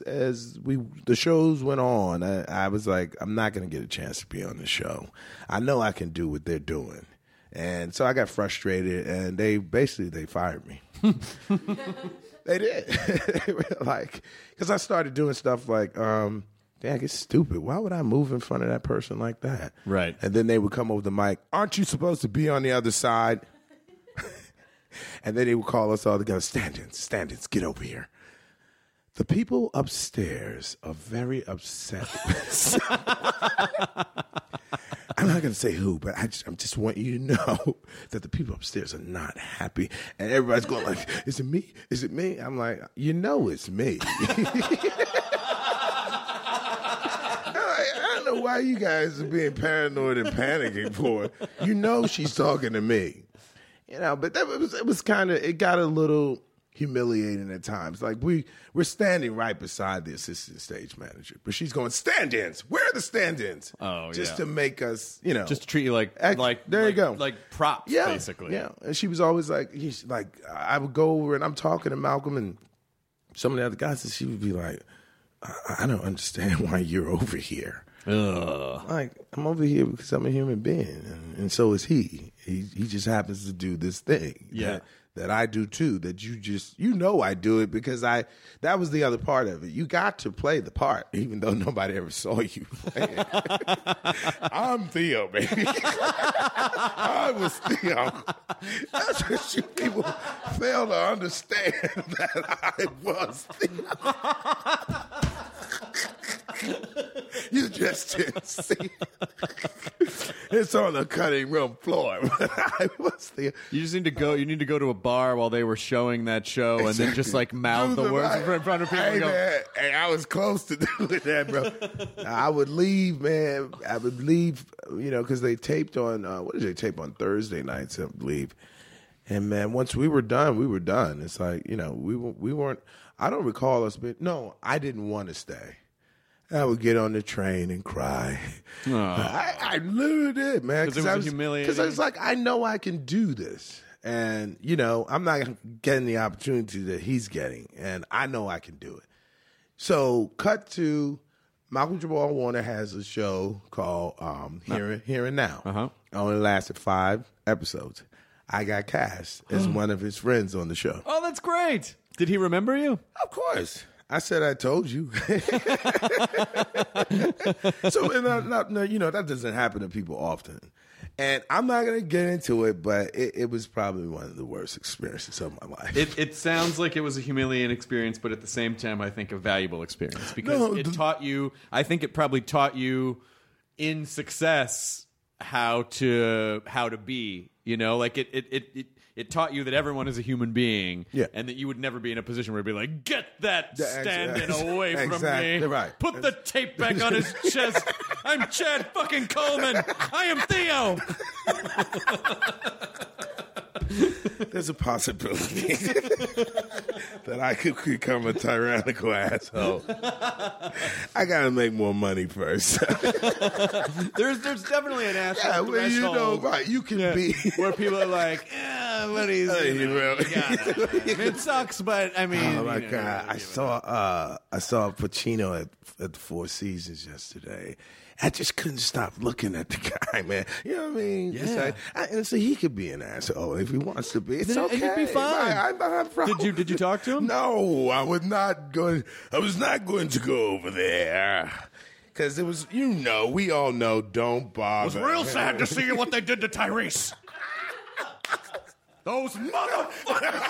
the shows went on, I was like, I'm not going to get a chance to be on the show. I know I can do what they're doing. And so I got frustrated, and they fired me. They did. They were like, because I started doing stuff like, dang, it's stupid. Why would I move in front of that person like that? Right. And then they would come over the mic, aren't you supposed to be on the other side? And then they would call us all together, stand-ins, get over here. The people upstairs are very upset. I'm not going to say who, but I just want you to know that the people upstairs are not happy. And everybody's going like, is it me? Is it me? I'm like, it's me. I don't know why you guys are being paranoid and panicking for it. She's talking to me. But it was kind of, it got a little humiliating at times. Like we're standing right beside the assistant stage manager, but she's going, stand-ins. Where are the stand-ins? Oh, just to make us, just to treat you like there you go, like props, basically. Yeah, and she was always like, I would go over and I'm talking to Malcolm and some of the other guys, and she would be like, I don't understand why you're over here. Like, I'm over here because I'm a human being, and so is he. He just happens to do this thing. Yeah. That I do too. That I do it because that was the other part of it. You got to play the part, even though nobody ever saw you play it. I'm Theo, baby. I was Theo. That's what you people fail to understand, that I was Theo. You just didn't see. It's on the cutting room floor. I was Theo. You just need to go. You need to go to a bar while they were showing that show, and then just like mouth the words in front of people. Hey, and go, man, hey, I was close to doing that, bro. I would leave, man. I would leave, because they taped on. What did they tape on Thursday nights? I believe. And man, once we were done, we were done. It's like we weren't. I don't recall us being. No, I didn't want to stay. I would get on the train and cry. I literally did, man. Because it was humiliating. Because I was like, I know I can do this. And, I'm not getting the opportunity that he's getting. And I know I can do it. So, cut to Malcolm Jamal Warner has a show called Here and Now. Uh-huh. Only lasted 5 episodes. I got cast as one of his friends on the show. Oh, that's great. Did he remember you? Of course. I said I told you. So, that doesn't happen to people often. And I'm not going to get into it, but it was probably one of the worst experiences of my life. It sounds like it was a humiliating experience, but at the same time, I think a valuable experience because it taught you. I think it probably taught you in success how to be. It taught you that everyone is a human being, and that you would never be in a position where you'd be like, "Get that stand-in away from me! Right. Put the tape back on his chest. I'm Chad fucking Coleman. I am Theo." There's a possibility that I could become a tyrannical asshole. I gotta make more money first. There's definitely an asshole threshold. Right? You can be where people are like, "What is it? It sucks, but I mean." Oh my God! I saw Pacino at the Four Seasons yesterday. I just couldn't stop looking at the guy, man. You know what I mean? Yeah. And so he could be an asshole if he wants to be. It's Then okay. He'd be fine. I'm Did you talk to him? No, I was not going to go over there. Because it was, we all know, don't bother. It was real sad to see what they did to Tyrese. Those motherfuckers.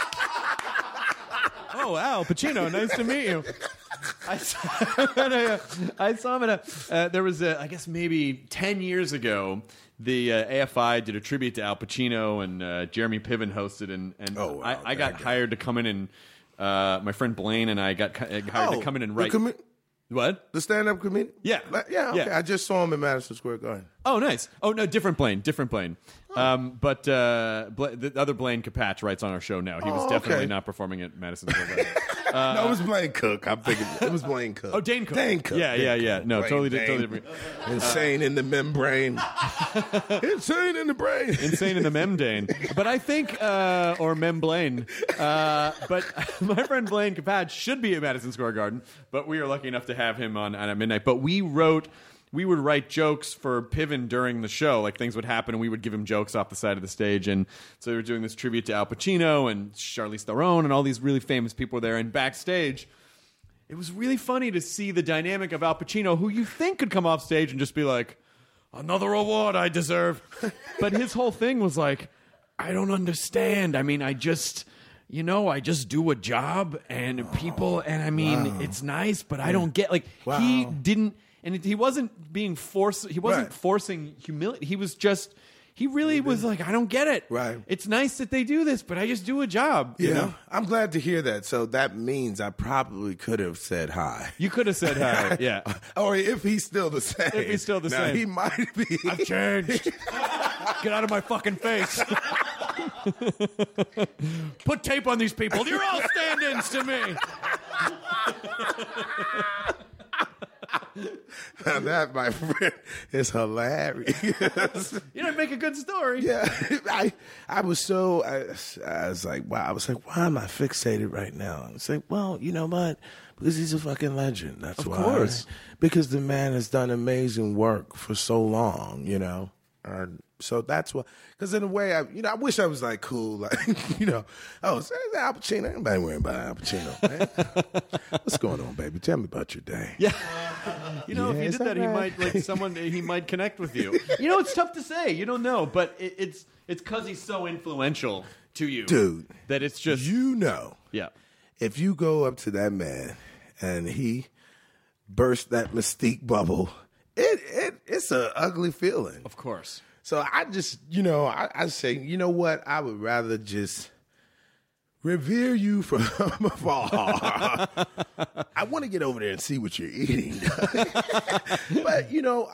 Oh, Al Pacino, nice to meet you. I saw him at there was I guess maybe 10 years ago, the AFI did a tribute to Al Pacino, and Jeremy Piven hosted, and I got hired to come in, and my friend Blaine and I got hired to come in and write. What? The stand-up comedian? Yeah. Yeah, okay. Yeah. I just saw him in Madison Square Garden. Oh, nice. Oh, no, different Blaine. But the other Blaine Capatch writes on our show now. He was definitely not performing at Madison Square Garden. No, it was Blaine Cook. I'm thinking it was Blaine Cook. Oh, Dane Cook. Yeah. No, Blaine, totally Dane. different. Insane in the membrane. Insane in the brain. Insane in the memdane. But I think, or Memblaine. But my friend Blaine Capatch should be at Madison Square Garden, but we are lucky enough to have him on at midnight. But we would write jokes for Piven during the show. Like, things would happen, and we would give him jokes off the side of the stage. And so we were doing this tribute to Al Pacino and Charlize Theron, and all these really famous people were there. And backstage, it was really funny to see the dynamic of Al Pacino, who you think could come off stage and just be like, "Another award I deserve." But his whole thing was like, "I don't understand. I mean, I just do a job, and people, and I mean, it's nice, but I don't get," like, he didn't. And he wasn't being forced. He wasn't forcing humility. He was just. He really was like, "I don't get it. Right. It's nice that they do this, but I just do a job." Yeah, You know? I'm glad to hear that. So that means I probably could have said hi. You could have said hi. Yeah. Or if he's still the same. If he's still the now, same. he might be. I've changed. Get out of my fucking face. Put tape on these people. You're all stand-ins to me. Now that, my friend, is hilarious. You don't make a good story. Yeah, I was like, wow. I was like, why am I fixated right now? I was like, well, you know what? Because he's a fucking legend. That's why. Of course. Because the man has done amazing work for so long, you know. So that's what. Because in a way, I wish I was like cool, like it's Al Pacino. Everybody worrying about Al Pacino, man. What's going on, baby? Tell me about your day. Yeah. If you did that, right? he might connect with you. It's tough to say. You don't know, but it's because he's so influential to you, dude. That it's just yeah. If you go up to that man and he bursts that mystique bubble, it's an ugly feeling. Of course. So I just, I say, you know what? I would rather just revere you from afar. I want to get over there and see what you're eating. But,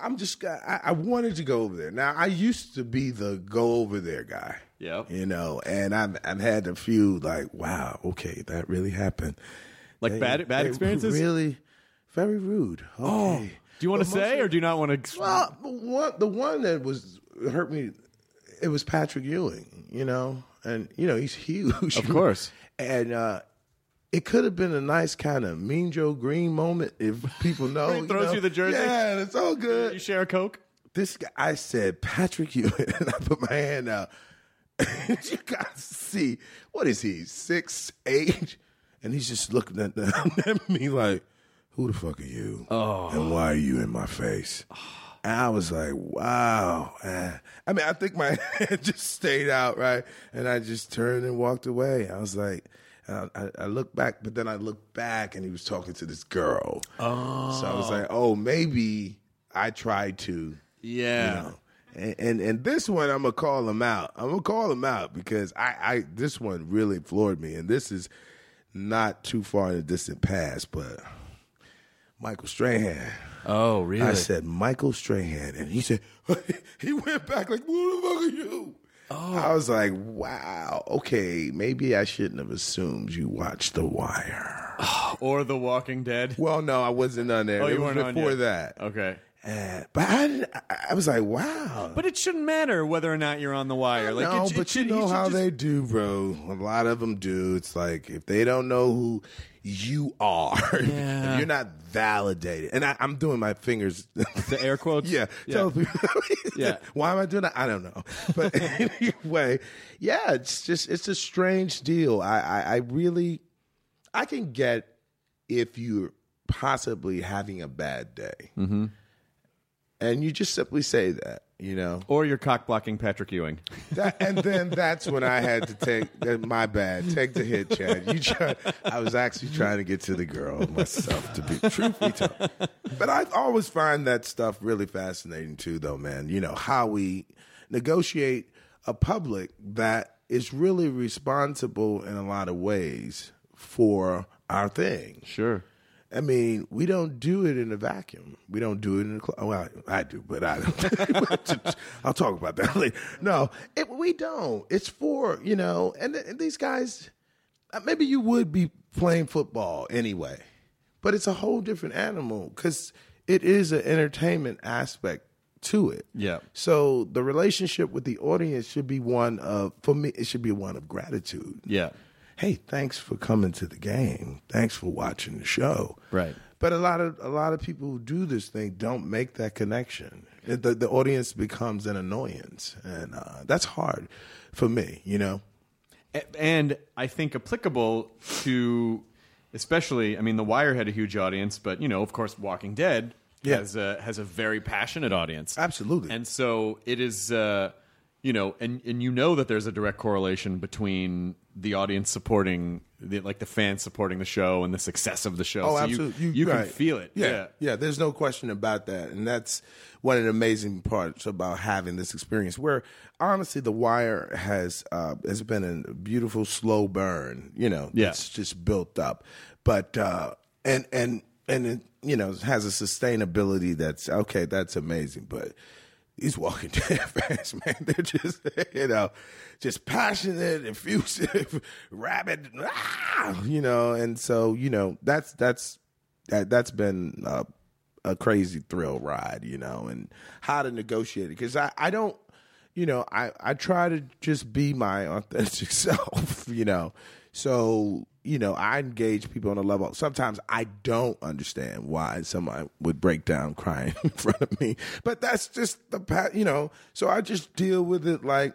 I wanted to go over there. Now, I used to be the go over there guy. Yep. And I've had a few like, wow, okay, that really happened. Like bad experiences? Really very rude. Okay. Oh. Do you want to say or do you not want to? Well, the one that hurt me, it was Patrick Ewing, and he's huge. Of course. And it could have been a nice kind of Mean Joe Green moment if people know. He throws you the jersey. Yeah, it's all good. You share a Coke? This guy, I said, Patrick Ewing, and I put my hand out. You got to see, what is he, 6'8"? And he's just looking at me like, who the fuck are you? Oh. And why are you in my face? And I was like, wow. I mean, I think my hand just stayed out, right? And I just turned and walked away. I was like, I looked back, but then I looked back and he was talking to this girl. Oh. So I was like, oh, maybe I tried to. Yeah. And this one, I'm going to call him out. I'm going to call him out because this one really floored me. And this is not too far in the distant past, but Michael Strahan. Oh, really? I said, Michael Strahan. And he said, he went back like, who the fuck are you? Oh. I was like, wow, okay, maybe I shouldn't have assumed you watched The Wire. Or The Walking Dead. Well, no, I wasn't on there. Oh, it you was weren't before on yet. that. Okay. But I was like, wow. But it shouldn't matter whether or not you're on The Wire. Like, no, but you know how they do, bro. A lot of them do. It's like if they don't know who you are, if you're not validated. And I'm doing my fingers. The air quotes? Yeah. Tell people. Yeah. Why am I doing that? I don't know. But anyway, yeah, it's a strange deal. I can get if you're possibly having a bad day. Mm-hmm. And you just simply say that, Or you're cock-blocking Patrick Ewing. And then that's when I had to take, my bad, take the hit, Chad. I was actually trying to get to the girl myself, to be truthfully told. But I always find that stuff really fascinating too, though, man. How we negotiate a public that is really responsible in a lot of ways for our thing. Sure. I mean, we don't do it in a vacuum. We don't do it in a club. Well, I do, but I don't. I'll talk about that later. No, we don't. It's for, and these guys, maybe you would be playing football anyway, but it's a whole different animal because it is an entertainment aspect to it. Yeah. So the relationship with the audience should be one of, for me, it should be one of gratitude. Yeah. Hey, thanks for coming to the game. Thanks for watching the show. Right. But a lot of people who do this thing don't make that connection. The audience becomes an annoyance, and that's hard for me, And I think applicable to, especially, I mean, The Wire had a huge audience, but of course, Walking Dead has a very passionate audience. Absolutely. And so it is. And that there's a direct correlation between the audience supporting, the fans supporting the show and the success of the show. Oh, so absolutely. You can feel it. Yeah. There's no question about that, and that's one of the amazing parts about having this experience. Where honestly, The Wire has been a beautiful slow burn. It's just built up, but and it, has a sustainability that's okay. That's amazing, but. These Walking Dead fans, man, they're just, just passionate, effusive, rabid, and so, that's been a crazy thrill ride, and how to negotiate it. Because I don't, I try to just be my authentic self, So, I engage people on a level. Sometimes I don't understand why somebody would break down crying in front of me. But that's just the so I just deal with it like,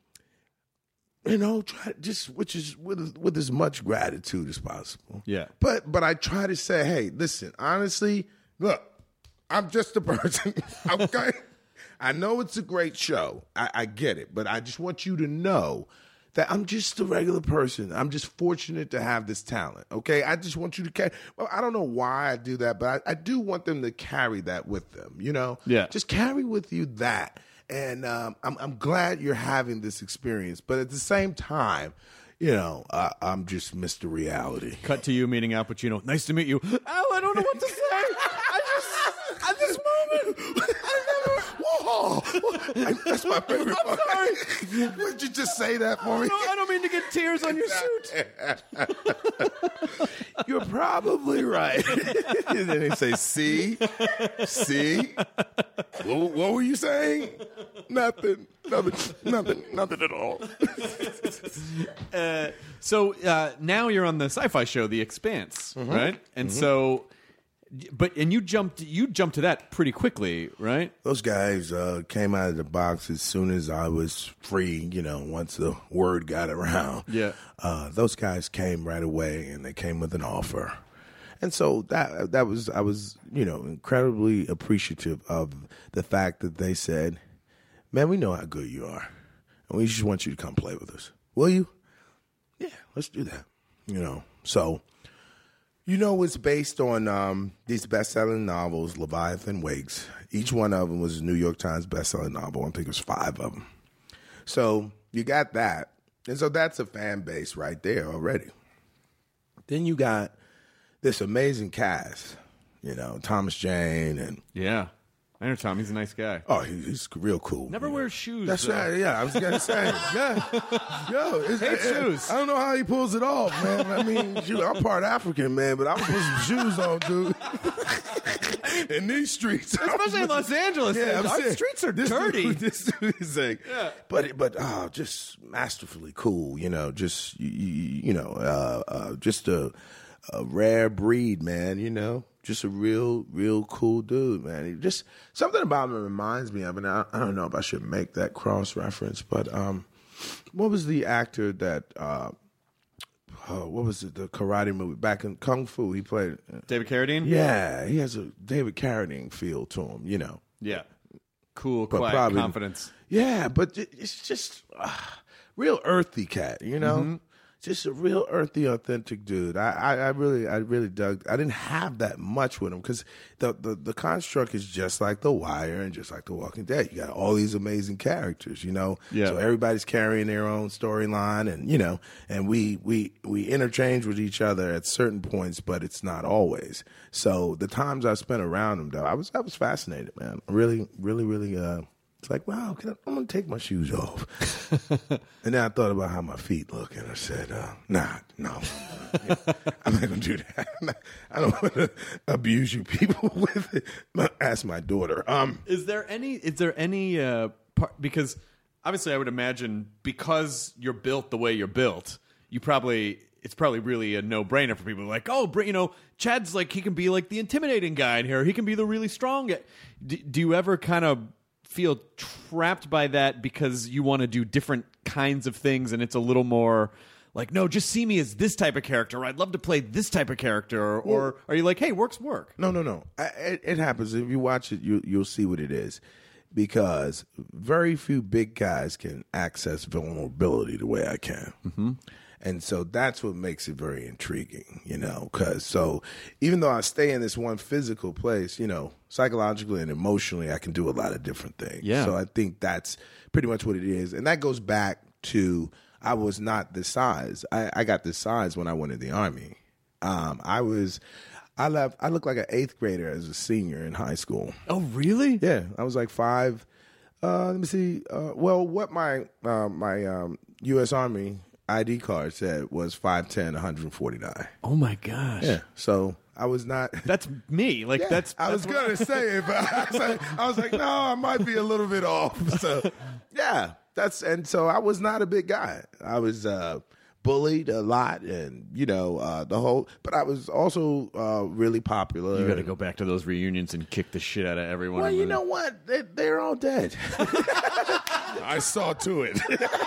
which is with as much gratitude as possible. Yeah. But I try to say, hey, listen, honestly, look, I'm just a person. Okay. I know it's a great show. I get it. But I just want you to know that I'm just a regular person. I'm just fortunate to have this talent. Okay. I just want you to carry. Well, I don't know why I do that, but I do want them to carry that with them, Yeah. Just carry with you that. And I'm glad you're having this experience, but at the same time, I'm just Mr. Reality. Cut to you meeting Al Pacino. Nice to meet you. Al, I don't know what to say. At this moment, Whoa, that's my favorite part. sorry. Would you just say that for me? No, I don't mean to get tears on your suit. You're probably right. And then they say, see? What were you saying? Nothing at all. So now you're on the sci-fi show, The Expanse, right? And so, and you jumped to that pretty quickly, right? Those guys came out of the box as soon as I was free, once the word got around. Yeah. Those guys came right away, and they came with an offer. And so I was incredibly appreciative of the fact that they said, man, we know how good you are, and we just want you to come play with us. Will you? Yeah, let's do that. So, it's based on these best-selling novels, Leviathan Wakes. Each one of them was a New York Times best-selling novel. I think it was 5 of them. So you got that. And so that's a fan base right there already. Then you got this amazing cast, Thomas Jane and... Yeah. I know Tom. He's a nice guy. Oh, he's real cool. Never wears shoes. That's right. Yeah, I was gonna say. Yeah, shoes. I don't know how he pulls it off, man. I mean, I'm part African, man, but I'm gonna put some shoes on, dude. In these streets, especially in Los Angeles, yeah, our streets are dirty. This dude is like, yeah. But just masterfully cool. Just just a rare breed, man. Just a real cool dude, man. He just something about him reminds me of, and I don't know if I should make that cross reference, but what was the actor that what was it? The karate movie back in Kung Fu? He played David Carradine. Yeah, he has a David Carradine feel to him, Yeah, cool, but quiet, confidence. Yeah, but it's just real earthy cat, Mm-hmm. Just a real earthy, authentic dude. I really dug. I didn't have that much with him because the construct is just like The Wire and just like The Walking Dead. You got all these amazing characters, Yeah. So everybody's carrying their own storyline, and and we interchange with each other at certain points, but it's not always. So the times I spent around him, though, I was fascinated, man. Really. It's like, wow, I'm going to take my shoes off. And then I thought about how my feet look, and I said, no. I'm not going to do that. I don't want to abuse you people with it. Ask my daughter. Is there any part, because obviously I would imagine because you're built the way you're built, it's probably really a no-brainer for people like, Chad's like, he can be like the intimidating guy in here. He can be the really strong guy. Do you ever kind of feel trapped by that because you want to do different kinds of things and it's a little more like, no, just see me as this type of character, or I'd love to play this type of character, or are you like, hey, work's work? No. It happens. If you watch it, you'll see what it is, because very few big guys can access vulnerability the way I can. Mm-hmm. And so that's what makes it very intriguing, because so even though I stay in this one physical place, psychologically and emotionally, I can do a lot of different things. Yeah. So I think that's pretty much what it is. And that goes back to, I was not this size. I got this size when I went in the Army. I looked like an 8th grader as a senior in high school. Oh, really? Yeah. I was like 5. Let me see. What my U.S. Army ID card said was 5'10", 149. Oh my gosh. Yeah. So I was not. That's me. Like Yeah, I was gonna say it, but I was like, no, I might be a little bit off. So yeah, so I was not a big guy. I was bullied a lot, and the whole. But I was also really popular. You got to go back to those reunions and kick the shit out of everyone. Well, you know what? They're all dead. I saw to it.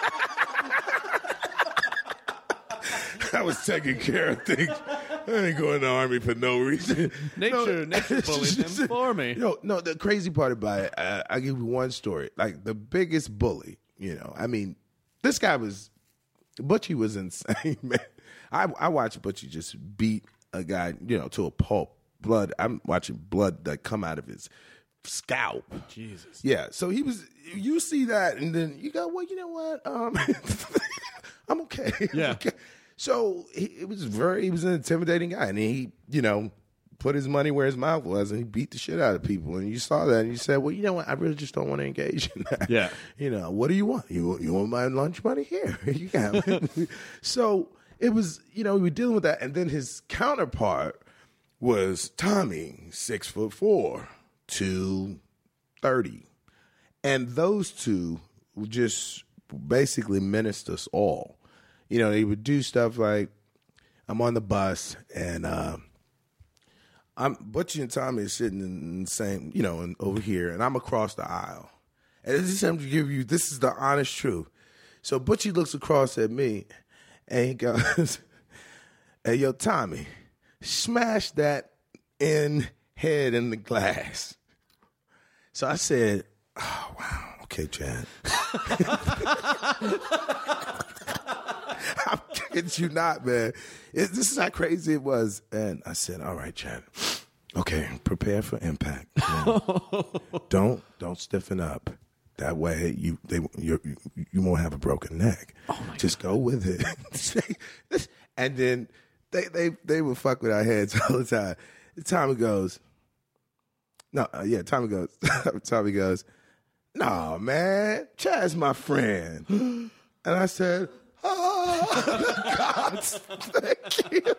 I was taking care of things. I ain't going to the army for no reason. Nature bullied them for me. No, the crazy part about it, I'll give you one story. Like, the biggest bully, I mean, this guy Butchie was insane, man. I watched Butchie just beat a guy, to a pulp. I'm watching blood that come out of his scalp. Jesus. Yeah, so you see that, and then you go, well, you know what? I'm okay. Yeah. Okay. So he was an intimidating guy, and he, put his money where his mouth was, and he beat the shit out of people. And you saw that, and you said, well, you know what? I really just don't want to engage in that. Yeah. What do you want? You want my lunch money? Here, you got it. So it was, we were dealing with that, and then his counterpart was Tommy, 6'4", 230, and those two just basically menaced us all. They would do stuff like, I'm on the bus, and Butchie and Tommy is sitting in the same, and over here, and I'm across the aisle. And this is the honest truth. So Butchie looks across at me, and he goes, hey, yo, Tommy, smash that head in the glass. So I said, oh, wow, okay, Chad. I'm kidding you not, man. This is how crazy it was. And I said, all right, Chad. Okay, prepare for impact. Don't stiffen up. That way you won't have a broken neck. Just go with it. And then they would fuck with our heads all the time. Tommy goes, Tommy goes, no, man, Chad's my friend. And I said, oh, God, thank you.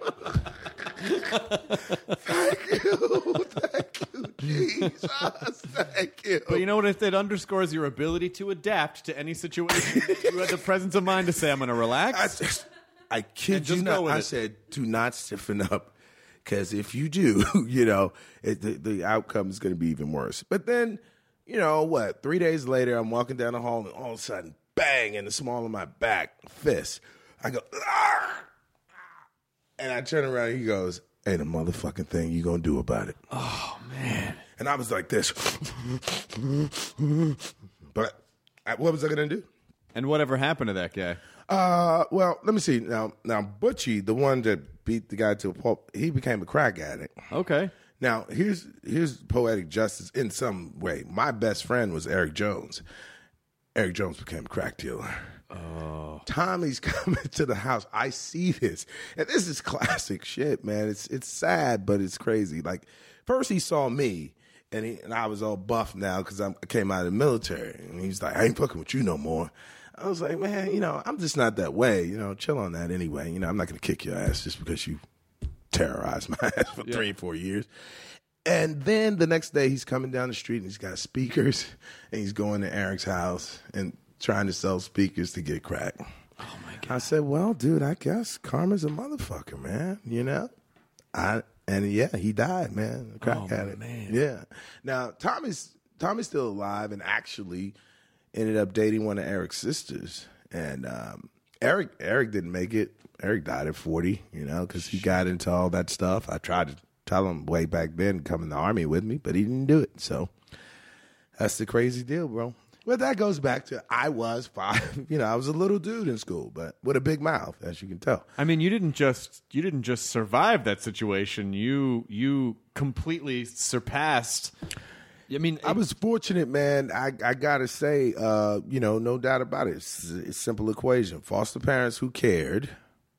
Thank you, Jesus, thank you. But you know what? It underscores your ability to adapt to any situation. You had the presence of mind to say, I'm going to relax. I kid you not. I said, do not stiffen up. Because if you do, the outcome is going to be even worse. But then, 3 days later, I'm walking down the hall, and all of a sudden, bang, in the small of my back, fist. I go, ah! And I turn around, and he goes, ain't a motherfucking thing you going to do about it. Oh, man. And I was like this. But what was I going to do? And whatever happened to that guy? Well, let me see. Now, Butchie, the one that beat the guy to a pulp, he became a crack addict. Okay. Now, here's poetic justice in some way. My best friend was Eric Jones. Eric Jones became a crack dealer. Oh. Tommy's coming to the house. I see this. And this is classic shit, man. It's sad, but it's crazy. Like, first he saw me, and I was all buff now because I came out of the military. And he's like, I ain't fucking with you no more. I was like, man, I'm just not that way. Chill on that anyway. I'm not going to kick your ass just because you terrorized my ass for 3 or 4 years. And then the next day he's coming down the street and he's got speakers and he's going to Eric's house and trying to sell speakers to get crack. Oh my God. I said, well, dude, I guess karma's a motherfucker, man. He died, man. A crack addict. Man. Yeah. Now, Tommy's still alive and actually ended up dating one of Eric's sisters. And Eric didn't make it. Eric died at 40, because he got into all that stuff. I tried to tell him way back then to come in the army with me, but he didn't do it. So that's the crazy deal, bro. Well, that goes back to I was 5. I was a little dude in school, but with a big mouth, as you can tell. I mean, you didn't just survive that situation. You completely surpassed. I mean, I was fortunate, man. I gotta say, no doubt about it. It's a simple equation: foster parents who cared,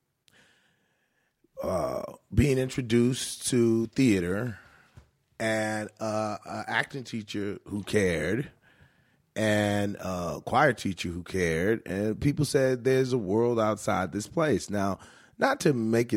being introduced to theater, and an acting teacher who cared, and a choir teacher who cared, and people said there's a world outside this place. Now, not to make it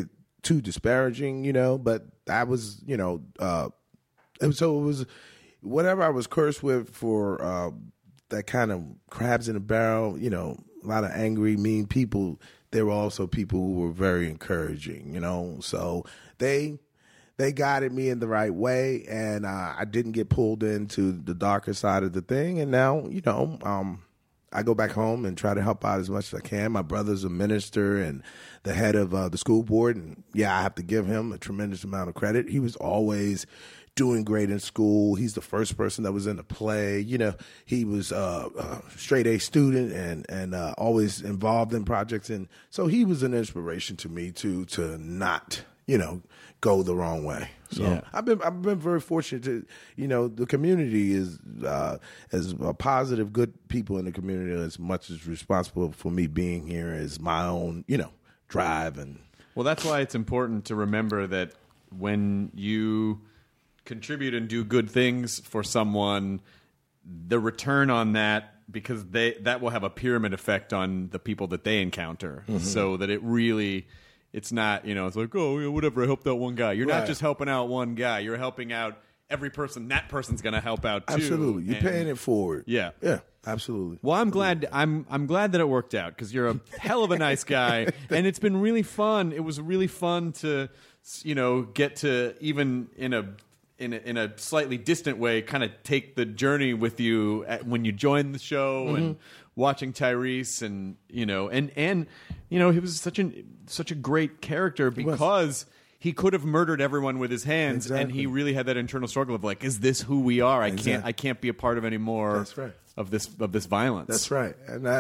too disparaging, but that was, and so it was whatever I was cursed with for that kind of crabs in a barrel, a lot of angry, mean people. There were also people who were very encouraging, so they guided me in the right way, and I didn't get pulled into the darker side of the thing. And now, I go back home and try to help out as much as I can. My brother's a minister and the head of the school board, and I have to give him a tremendous amount of credit. He was always doing great in school. He's the first person that was in the play. He was a straight A student and always involved in projects, and so he was an inspiration to me to not go the wrong way. So I've been very fortunate to, the community is as positive, good people in the community as much as responsible for me being here as my own, drive. And well, that's why it's important to remember that when you contribute and do good things for someone, the return on that, because that will have a pyramid effect on the people that they encounter, so that it really. It's not, it's like, oh, whatever, I helped out one guy. You're not just helping out one guy. You're helping out every person. That person's going to help out too. Absolutely. You're paying it forward. Yeah. Yeah, absolutely. Well, I'm glad that it worked out, because you're a hell of a nice guy, and it's been really fun. It was really fun to, get to, even in a slightly distant way, kind of take the journey with you when you joined the show and watching Tyrese, and he was such a great character because he could have murdered everyone with his hands, and he really had that internal struggle of like, is this who we are? I can't be a part of any more. That's right. Of this violence. That's right,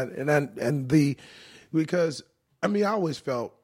because I always felt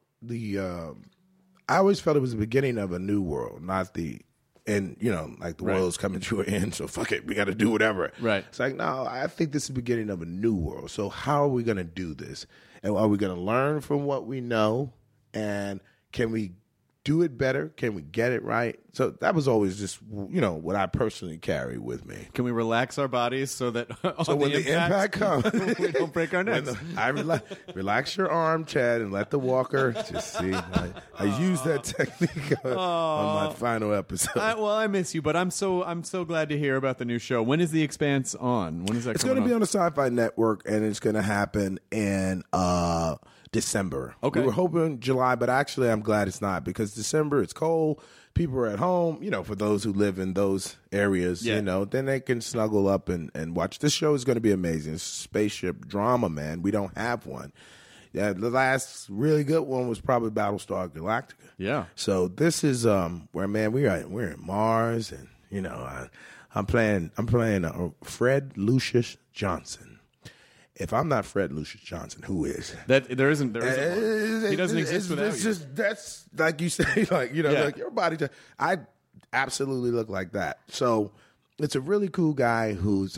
it was the beginning of a new world, not the. And, like the world's coming to an end, so fuck it, we got to do whatever. Right. It's like, no, I think this is the beginning of a new world. So how are we going to do this? And are we going to learn from what we know? And can we do it better? Can we get it right? So that was always just, what I personally carry with me. Can we relax our bodies so that when the impact comes, we don't break our necks? Relax your arm, Chad, and let the walker just see. I use that technique on my final episode. I miss you, but I'm so glad to hear about the new show. When is The Expanse on? When is that? It's going to be on the Sci-Fi Network, and it's going to happen in December. Okay. We were hoping July, but actually I'm glad it's not, because December, it's cold. People are at home, for those who live in those areas, then they can snuggle up and watch. This show is going to be amazing. It's a spaceship drama, man. We don't have one. Yeah, the last really good one was probably Battlestar Galactica. Yeah. So this is where, man, we're in Mars, and I'm playing Fred Lucius Johnson. If I'm not Fred Lucius Johnson, who is? There isn't one. He doesn't exist without you. That's like you say, like your body. I absolutely look like that. So it's a really cool guy who's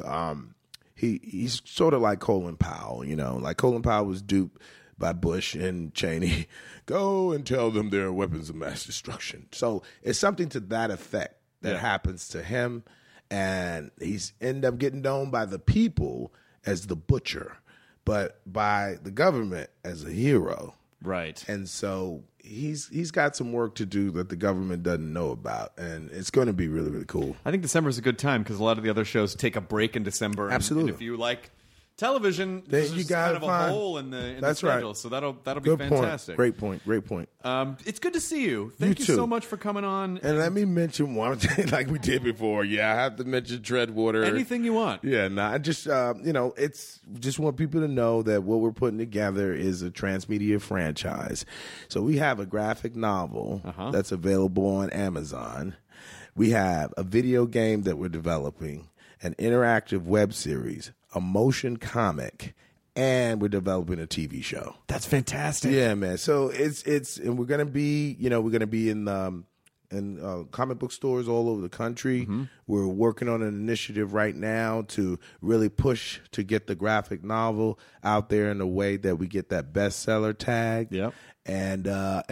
he's sort of like Colin Powell. Like Colin Powell was duped by Bush and Cheney. Go and tell them they're weapons of mass destruction. So it's something to that effect that happens to him, and he's end up getting known by the people as the butcher, but by the government as a hero. Right. And so he's got some work to do that the government doesn't know about, and it's going to be really, really cool. I think December is a good time because a lot of the other shows take a break in December. Absolutely. And if you like television, Then there's you just gotta kind of find- a hole in the That's schedule, right. so that'll be Good fantastic. point. Great point. It's good to see you. Thank you too. so much for coming on. And let me mention one thing, like we did before. Yeah, I have to mention Treadwater. Anything you want. Yeah, I just it's just want people to know that what we're putting together is a transmedia franchise. So we have a graphic novel that's available on Amazon. We have a video game that we're developing, an interactive web series, a motion comic, and we're developing a TV show. That's fantastic. Yeah, man. So it's and we're gonna be in comic book stores all over the country. We're working on an initiative right now to really push to get the graphic novel out there in a way that we get that bestseller tag. Yep. And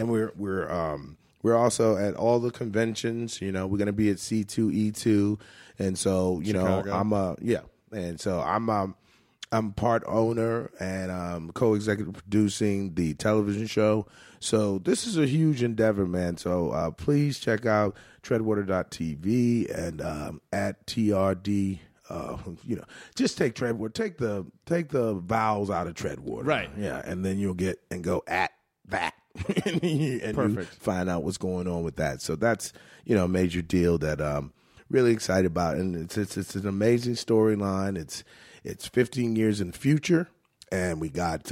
we're also at all the conventions. We're gonna be at C2E2, and so Chicago. I'm I'm part owner and co-executive producing the television show. So this is a huge endeavor, man. So please check out treadwater.tv and at TRD. Just take Treadwater. Take the vowels out of Treadwater. Right. Yeah, and then you'll get and go at that. and Perfect. You find out what's going on with that. So that's a major deal that really excited about, and it's an amazing storyline. It's 15 years in the future, and we got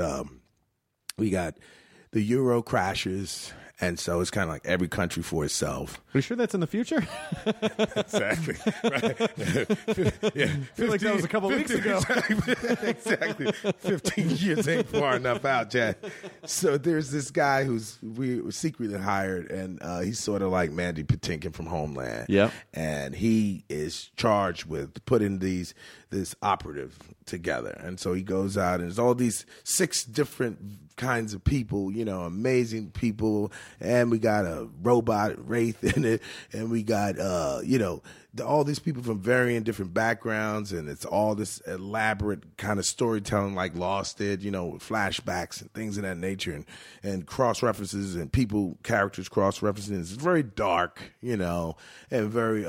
the Euro crashes, and so it's kind of like every country for itself. Are you sure that's in the future? Exactly. Right. Yeah. I feel like that was a couple weeks ago. Exactly. 15 years ain't far enough out, Chad. So there's this guy we were secretly hired, and he's sort of like Mandy Patinkin from Homeland. Yep. And he is charged with putting this operative together. And so he goes out, and there's all these 6 different kinds of people, amazing people, and we got a robot Wraith in it, and we got all these people from varying different backgrounds, and it's all this elaborate kind of storytelling like Lost did, with flashbacks and things of that nature, and cross references and characters cross references. It's very dark, and very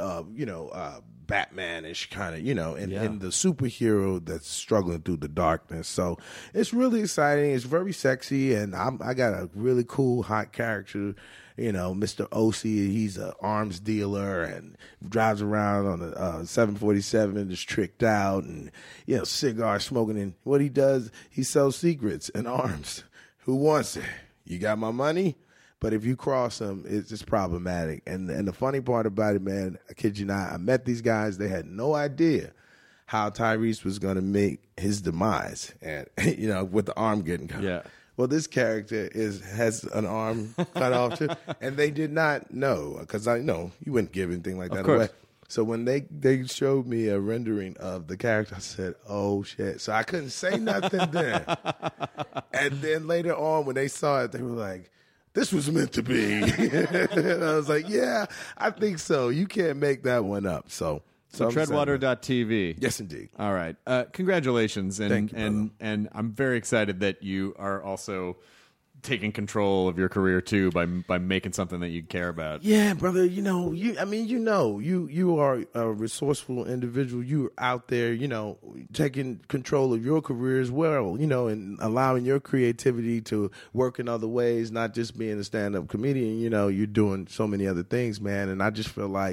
Batman-ish kind of, and the superhero that's struggling through the darkness. So it's really exciting. It's very sexy, and I got a really cool, hot character, Mr. O.C. He's an arms dealer and drives around on a 747, just tricked out, and cigar smoking. And what he does, he sells secrets and arms. Who wants it? You got my money? But if you cross them, it's just problematic. And the funny part about it, man, I kid you not, I met these guys. They had no idea how Tyrese was going to make his demise, and with the arm getting cut. Yeah. Well, this character has an arm cut off too, and they did not know, because I know you wouldn't give anything like that away. So when they showed me a rendering of the character, I said, "Oh shit!" So I couldn't say nothing then. And then later on, when they saw it, they were like, "This was meant to be." And I was like, "Yeah, I think so. You can't make that one up." So Treadwater.tv. Yes, indeed. All right. Congratulations. Thank you, and I'm very excited that you are also taking control of your career too by making something that you care about. Yeah, brother. You are a resourceful individual. You're out there, taking control of your career as well, and allowing your creativity to work in other ways, not just being a stand-up comedian. You're doing so many other things, man. And I just feel like,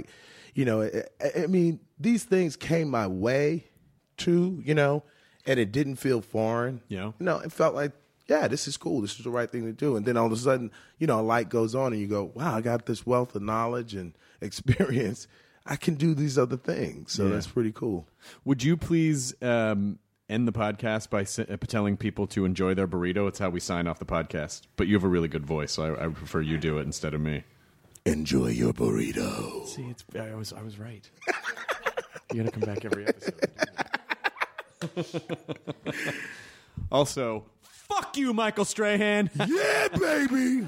these things came my way too, and it didn't feel foreign. Yeah. It felt like, yeah, this is cool. This is the right thing to do. And then all of a sudden, a light goes on and you go, wow, I got this wealth of knowledge and experience. I can do these other things. So that's pretty cool. Would you please end the podcast by telling people to enjoy their burrito? It's how we sign off the podcast. But you have a really good voice, so I prefer you do it instead of me. Enjoy your burrito. See, I was right. You're going to come back every episode. Also, fuck you, Michael Strahan. Yeah, baby.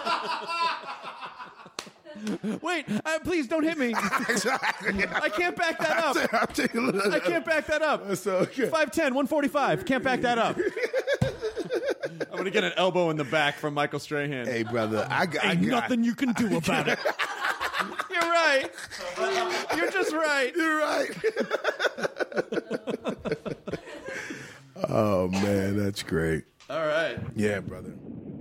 Wait, please don't hit me. I can't back that up. I can't back that up. That's okay. 5'10", 145. Can't back that up. I'm going to get an elbow in the back from Michael Strahan. Hey, brother, I got nothing you can do about it. You're right. You're just right. You're right. Oh, man, that's great. All right. Yeah, brother.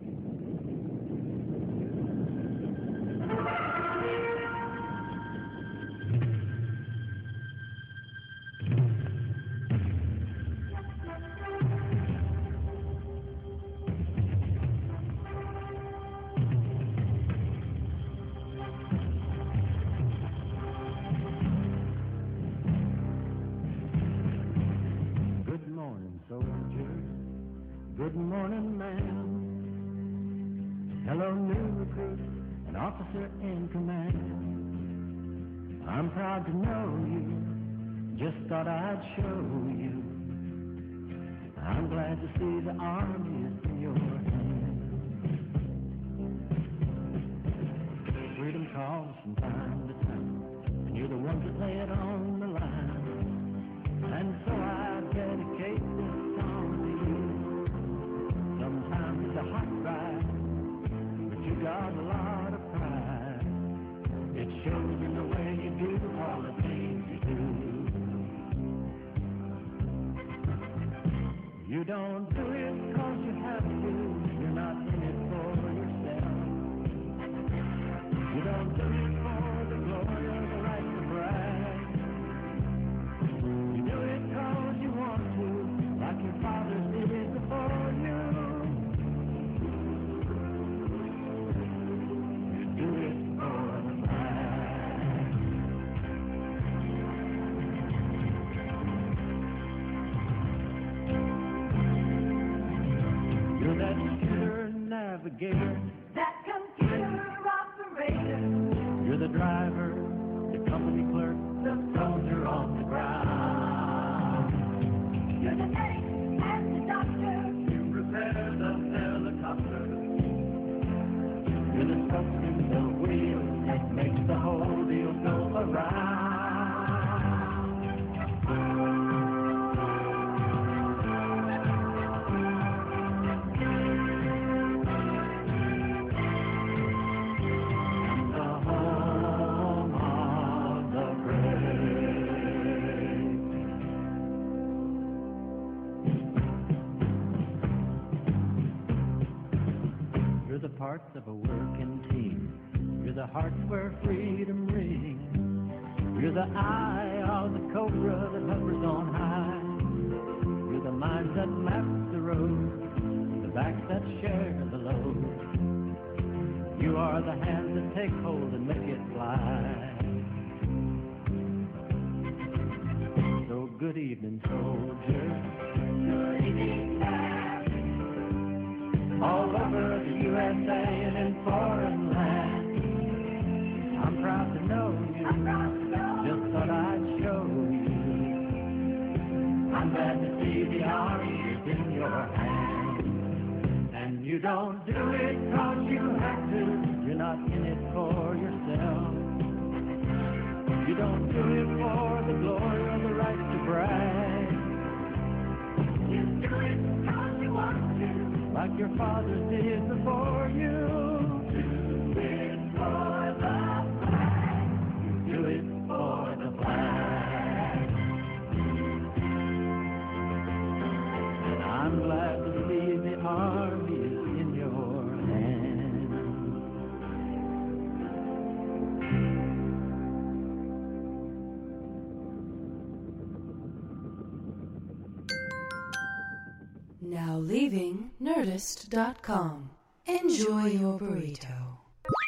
Good morning, ma'am. Hello, new recruit, an officer in command. I'm proud to know you. Just thought I'd show you. I'm glad to see the army is in your hands. Freedom calls from time to time, and you're the ones that lay it on the line. And so I dedicate this song navigator, that computer operator. You're the driver, the company clerk, the soldier on the ground. You're the medic and the doctor. You repair the helicopter. You're the spokes in the wheel that makes the whole deal go around. Parts of a working team. You're the heart where freedom rings. You're the eye of the cobra that hovers on high. You're the mind that maps the road, the backs that share the load. You are the hands that take hold and make it fly. So good evening, soldier. Good evening, all over the USA and in foreign lands. I'm proud to know you. Just thought I'd show you. I'm glad to see the army is in your hands. And you don't do it 'cause you have to. You're not in it for yourself. You don't do it for the glory or the right to brag. You do it 'cause you want to. Like your fathers did before you. Do it for the flag. Do it for the flag. And I'm glad to see the army is in your hands. Now leaving Nerdist.com. Enjoy your burrito.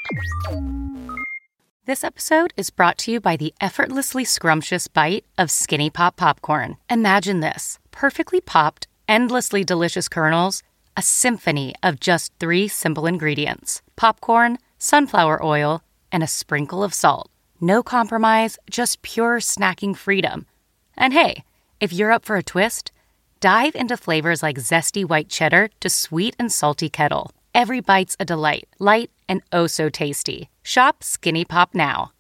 This episode is brought to you by the effortlessly scrumptious bite of Skinny Pop Popcorn. Imagine this: perfectly popped, endlessly delicious kernels, a symphony of just 3 simple ingredients: popcorn, sunflower oil, and a sprinkle of salt. No compromise, just pure snacking freedom. And hey, if you're up for a twist, dive into flavors like zesty white cheddar to sweet and salty kettle. Every bite's a delight, light and oh so tasty. Shop Skinny Pop now.